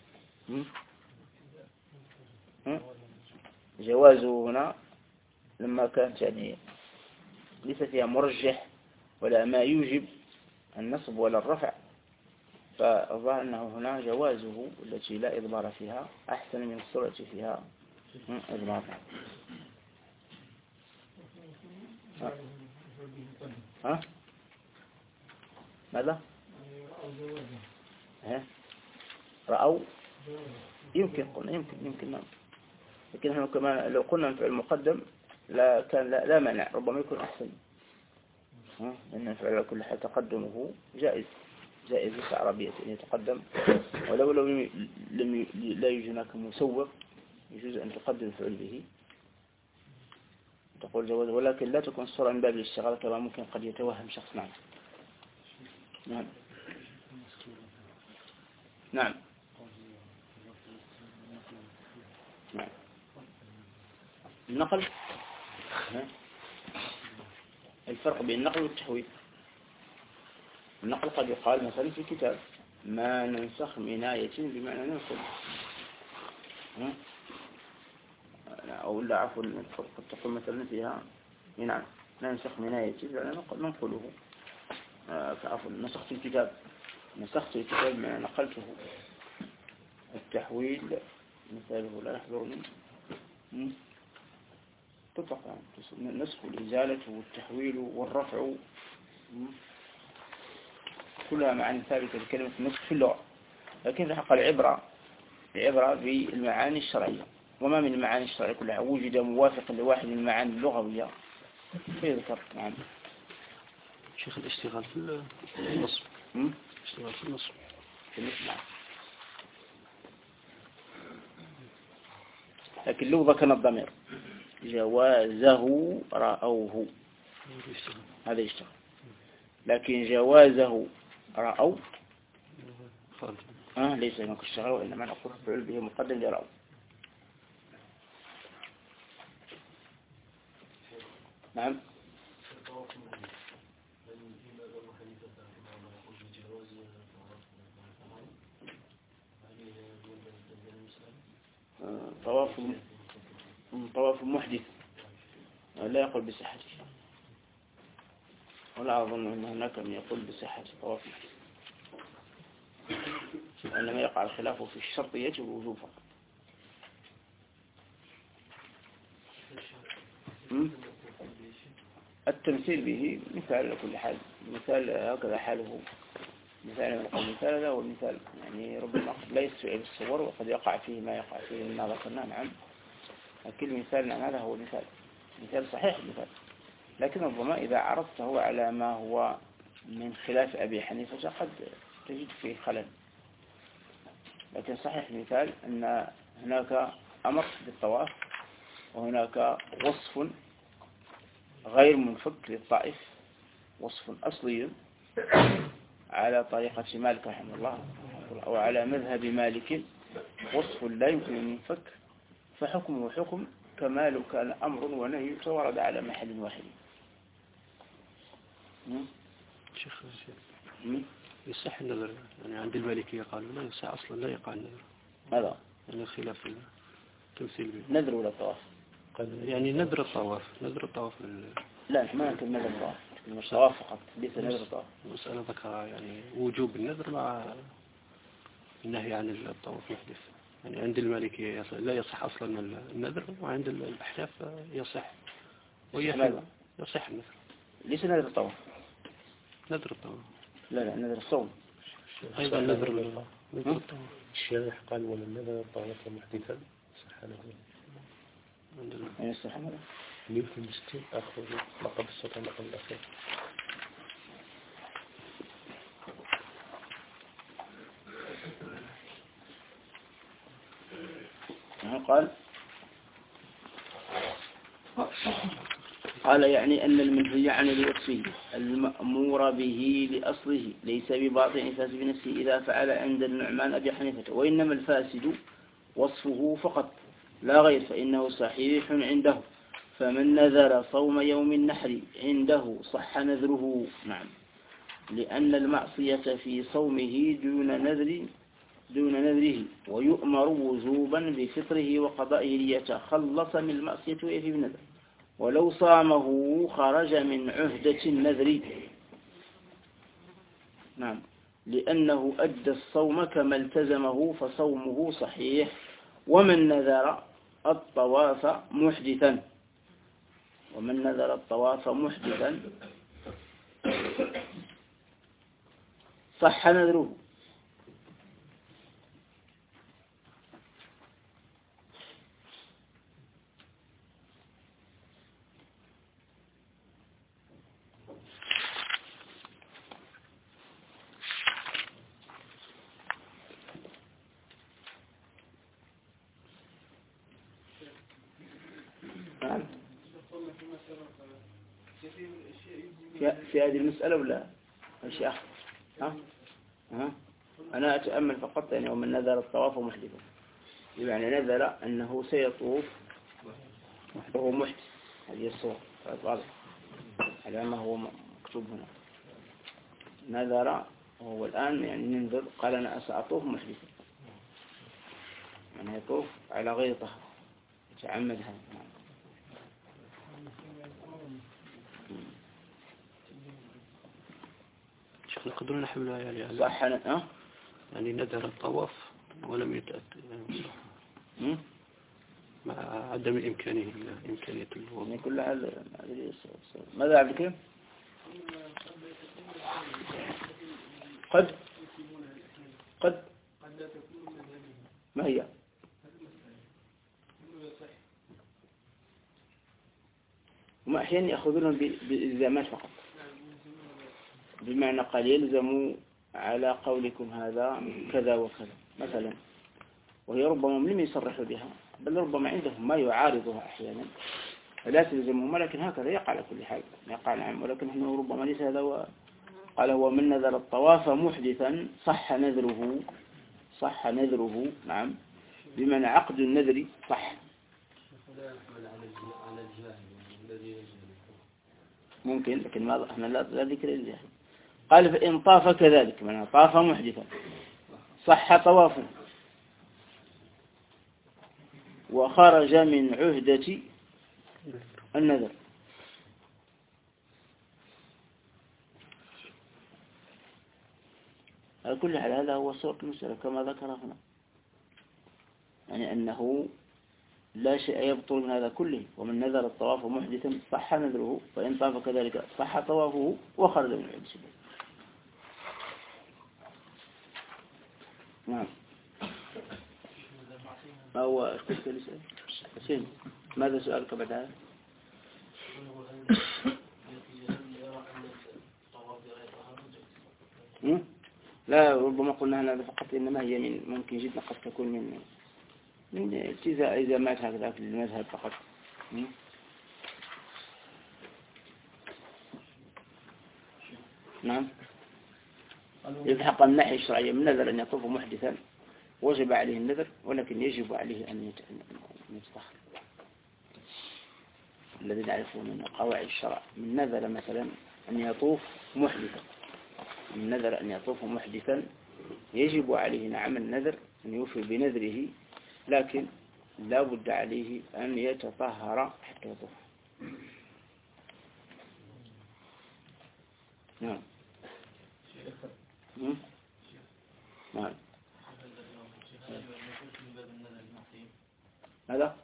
جوازه هنا لما كانت يعني ليس فيها مرجح ولا ما يوجب النصب ولا الرفع، فالظاهر أنه هنا جوازه التي لا إضمار فيها أحسن من الصورة فيها إضمار. ها؟ ها؟ ماذا؟ ها؟ رأوا يمكن قلنا يمكن يمكن نعم، لكن نحن كمان لو قلنا الفعل المقدم لا كان لا, لا مانع، ربما يكون أحسن، لأن الفعل كل حال تقدمه جائز جائز في عربية أن يتقدم، ولو لو لم لا يوجد هناك مسوق يجوز أن تقدم الفعل به تقول جواز، ولكن لا تكون الصورة من باب الاشتغال كما ممكن قد يتوهم شخص. نعم نعم نعم نعم. النقل، الفرق بين النقل والتحويل. النقل قد يقال مثلا في الكتاب ما ننسخ من آية بمعنى ننقل، أو لا عفوا قد تقول مثلا فيها نعم ننسخ من آية بمعنى ننقله، فعفوا نسخت الكتاب نسخت الكتاب بمعنى نقلته. التحويل مثاله لا يحضرني تطلق النسخ والإزالة والتحويل والرفع كلها معاني ثابتة لكلمة النسخ في اللغة، لكن في حق العبرة العبرة بالمعاني الشرعية، وما من المعاني الشرعية كلها وجد موافق لواحد من المعاني اللغوية فيذكر. نعم. شيخ الاشتغال في النصب اشتغال في النصب في النصب نعم. لكن لو ذكر الضمير جوازه رأوه هذا يشتغل، لكن جوازه رأوا آه ليس هناك اشتغل، وإنما نقول فعل به مقدم لرأوا. نعم. طواف طواف محدث لا يقول بصحته، ولا أظن أن هناك من يقول بصحة طواف محدث، وإنما يقع الخلاف في الشرطية والوجوب فقط. التمثيل به مثال لكل حال، مثال هكذا حاله، مثال من قبل مثال هذا هو المثال، يعني ربما لا يستوعب الصور وقد يقع فيه ما يقع فيه مما ذكرنا. نعم، لكن مثال نعم هذا هو المثال، مثال صحيح المثال، لكن ربما إذا عرضته على ما هو من خلاف أبي حنيفة قد تجد فيه خلل، لكن صحيح المثال أن هناك أمر بالطواف وهناك وصف غير منفك للطائف، وصف أصلي على طريقة مالك رحمه الله أو على مذهب مالك وصف لا يمكن أن ينفك فحكمه حكم كما لو كان أمر ونهي تورد على محل واحد. شيخ يصح النذر يعني عند المالكية قالوا لا يصح أصلا لا يقع النذر. هذا يعني خلاف التمثيل به. نذر ولا طواف؟ يعني نذر الطواف نذر الطواف لا ما يمكن نذر الطواف الطواف فقط ليس نذر الطواف. مسألة ذكرها يعني وجوب النذر مع النهي عن الطواف محدث. يعني عند المالكية لا يصح أصلا النذر وعند الأحناف يصح ويصح يصح النذر. ليس نذر الطواف. نذر الطواف لا لا نذر الصوم أيضا نذر الطواف. الشارح قال ولا النذر الطواف محدثا صح نذر. أين الصحة ماذا؟ مئة وستين أخذ لقب السلطان لقب الأخير. قال قال يعني أن المنهي عن الوصف المأمور به لأصله ليس بباطن فاسد بنفسه إذا فعل عند النعمان أبي حنيفة وإنما الفاسد وصفه فقط لا غير فإنه صحيح عنده فمن نذر صوم يوم النحر عنده صح نذره. نعم لأن المعصية في صومه دون نذر دون نذره ويؤمر وجوبا بفطره وقضائه ليتخلص من المعصية ويفي بالنذر ولو صامه خرج من عهدة النذر. نعم لأنه أدى الصوم كما التزمه فصومه صحيح. ومن نذر الطواف محدثا ومن نذر الطواف محدثا صح نذره. في هذه المسألة ولا أشياء ها ها أنا أتأمل فقط يعني ومن نذر الطواف محدثا يعني نذر أنه سيطوف وهو محدث. هذه الصورة واضح على ما هو مكتوب هنا. نذر وهو الآن يعني ننذر قال أنا سأطوف محدثا يعني يطوف على غير طهر يتعمد هذا. يقدرون يحملها يعني صح أه؟ يعني نذر الطواف ولم يتأتى يعني مع عدم إمكانه إمكانية الوضوء يعني كل هذا ماذا عبد الكريم؟ قد قد ما هي وما أحيانا يأخذون بالإلزامات فقط بمعنى قال يلزموا على قولكم هذا كذا وكذا مثلا وهي ربما لم يصرحوا بها بل ربما عندهم ما يعارضها أحيانا لا تلزمهم ولكن هكذا يقع على كل حال يقع نعم ولكن إنه ربما ليس هذا هو. قال هو من نذر الطواف محدثا صح نذره صح نذره. نعم بمعنى عقد النذر صح ممكن لكن ما احنا لا ذكر الجاهل. قال فإن طاف كذلك من طاف محدثا صح طوافه وخرج من عهدة النذر. على كل حال هذا هو صورة المسألة كما ذكر هنا يعني أنه لا شيء يبطل من هذا كله. ومن نذر الطواف محدثا صح نذره فإن طاف كذلك صح طوافه وخرج من عهدة النذر. نعم ما هو حسين ماذا سؤالك بعد هذا؟ لا ربما قلنا هذا فقط إنما هي من ممكن جدا قد تكون من من اجتزاء إزامات هكذا في المذهب فقط. نعم يلحق الناحية الشرعية من نذر أن يطوف محدثا وجب عليه النذر، ولكن يجب عليه أن يتطهر. الذين يعرفون من قواعد الشرع من نذر مثلا أن يطوف محدثا من نذر أن يطوف محدثا يجب عليه نعم النذر أن يوفي بنذره، لكن لا بد عليه أن يتطهر حتى يطوف. نعم نعم هذا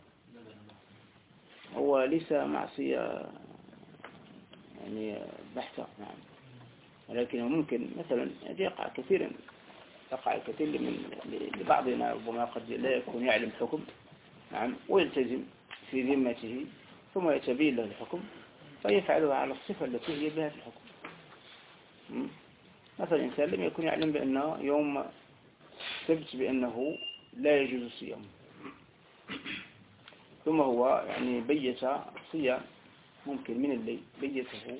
هو ليس معصية يعني بحتة، نعم، ولكنه ممكن مثلا يقع كثيرا يقع كثير من لبعضنا ربما قد لا يكون يعلم حكم، نعم، ويلتزم في ذمته ثم يتبين له الحكم فيفعلها على الصفة التي هي بها في الحكم. مثلا إنسان لم يكن يعلم بأنه يوم ثبت بأنه لا يجوز الصيام، ثم هو يعني بيت صيام ممكن من الليل بيته،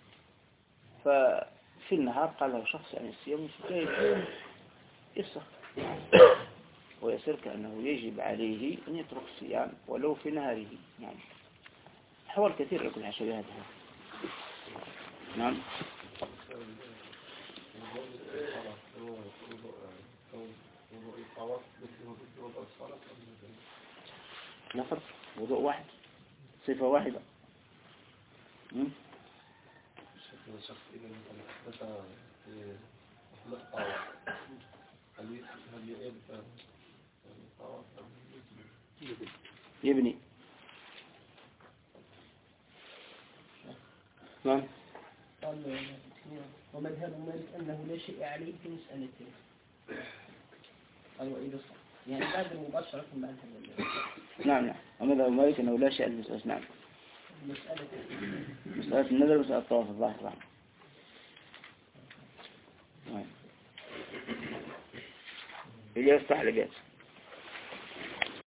ففي النهار قال له شخص عن الصيام يفسخ ويصير كأنه يجب عليه أن يترك الصيام ولو في نهاره. نعم، أحوال كثيرة لكل حشري هذا. نعم. لا فرق، وضوء واحد، صفة واحدة. يبني. نعم. ومذهب مالك أنه لا شيء عليه في مسألته. أيوة إذا صح. يعني بعد المباشرة بعد هذا. نعم نعم. ومذهب مالك أنه لا شيء عليه في مسألة. نعم. مسألة. مسألة النذر ومسألة الطواف الظاهر. نعم. اللي يفتح لقيت.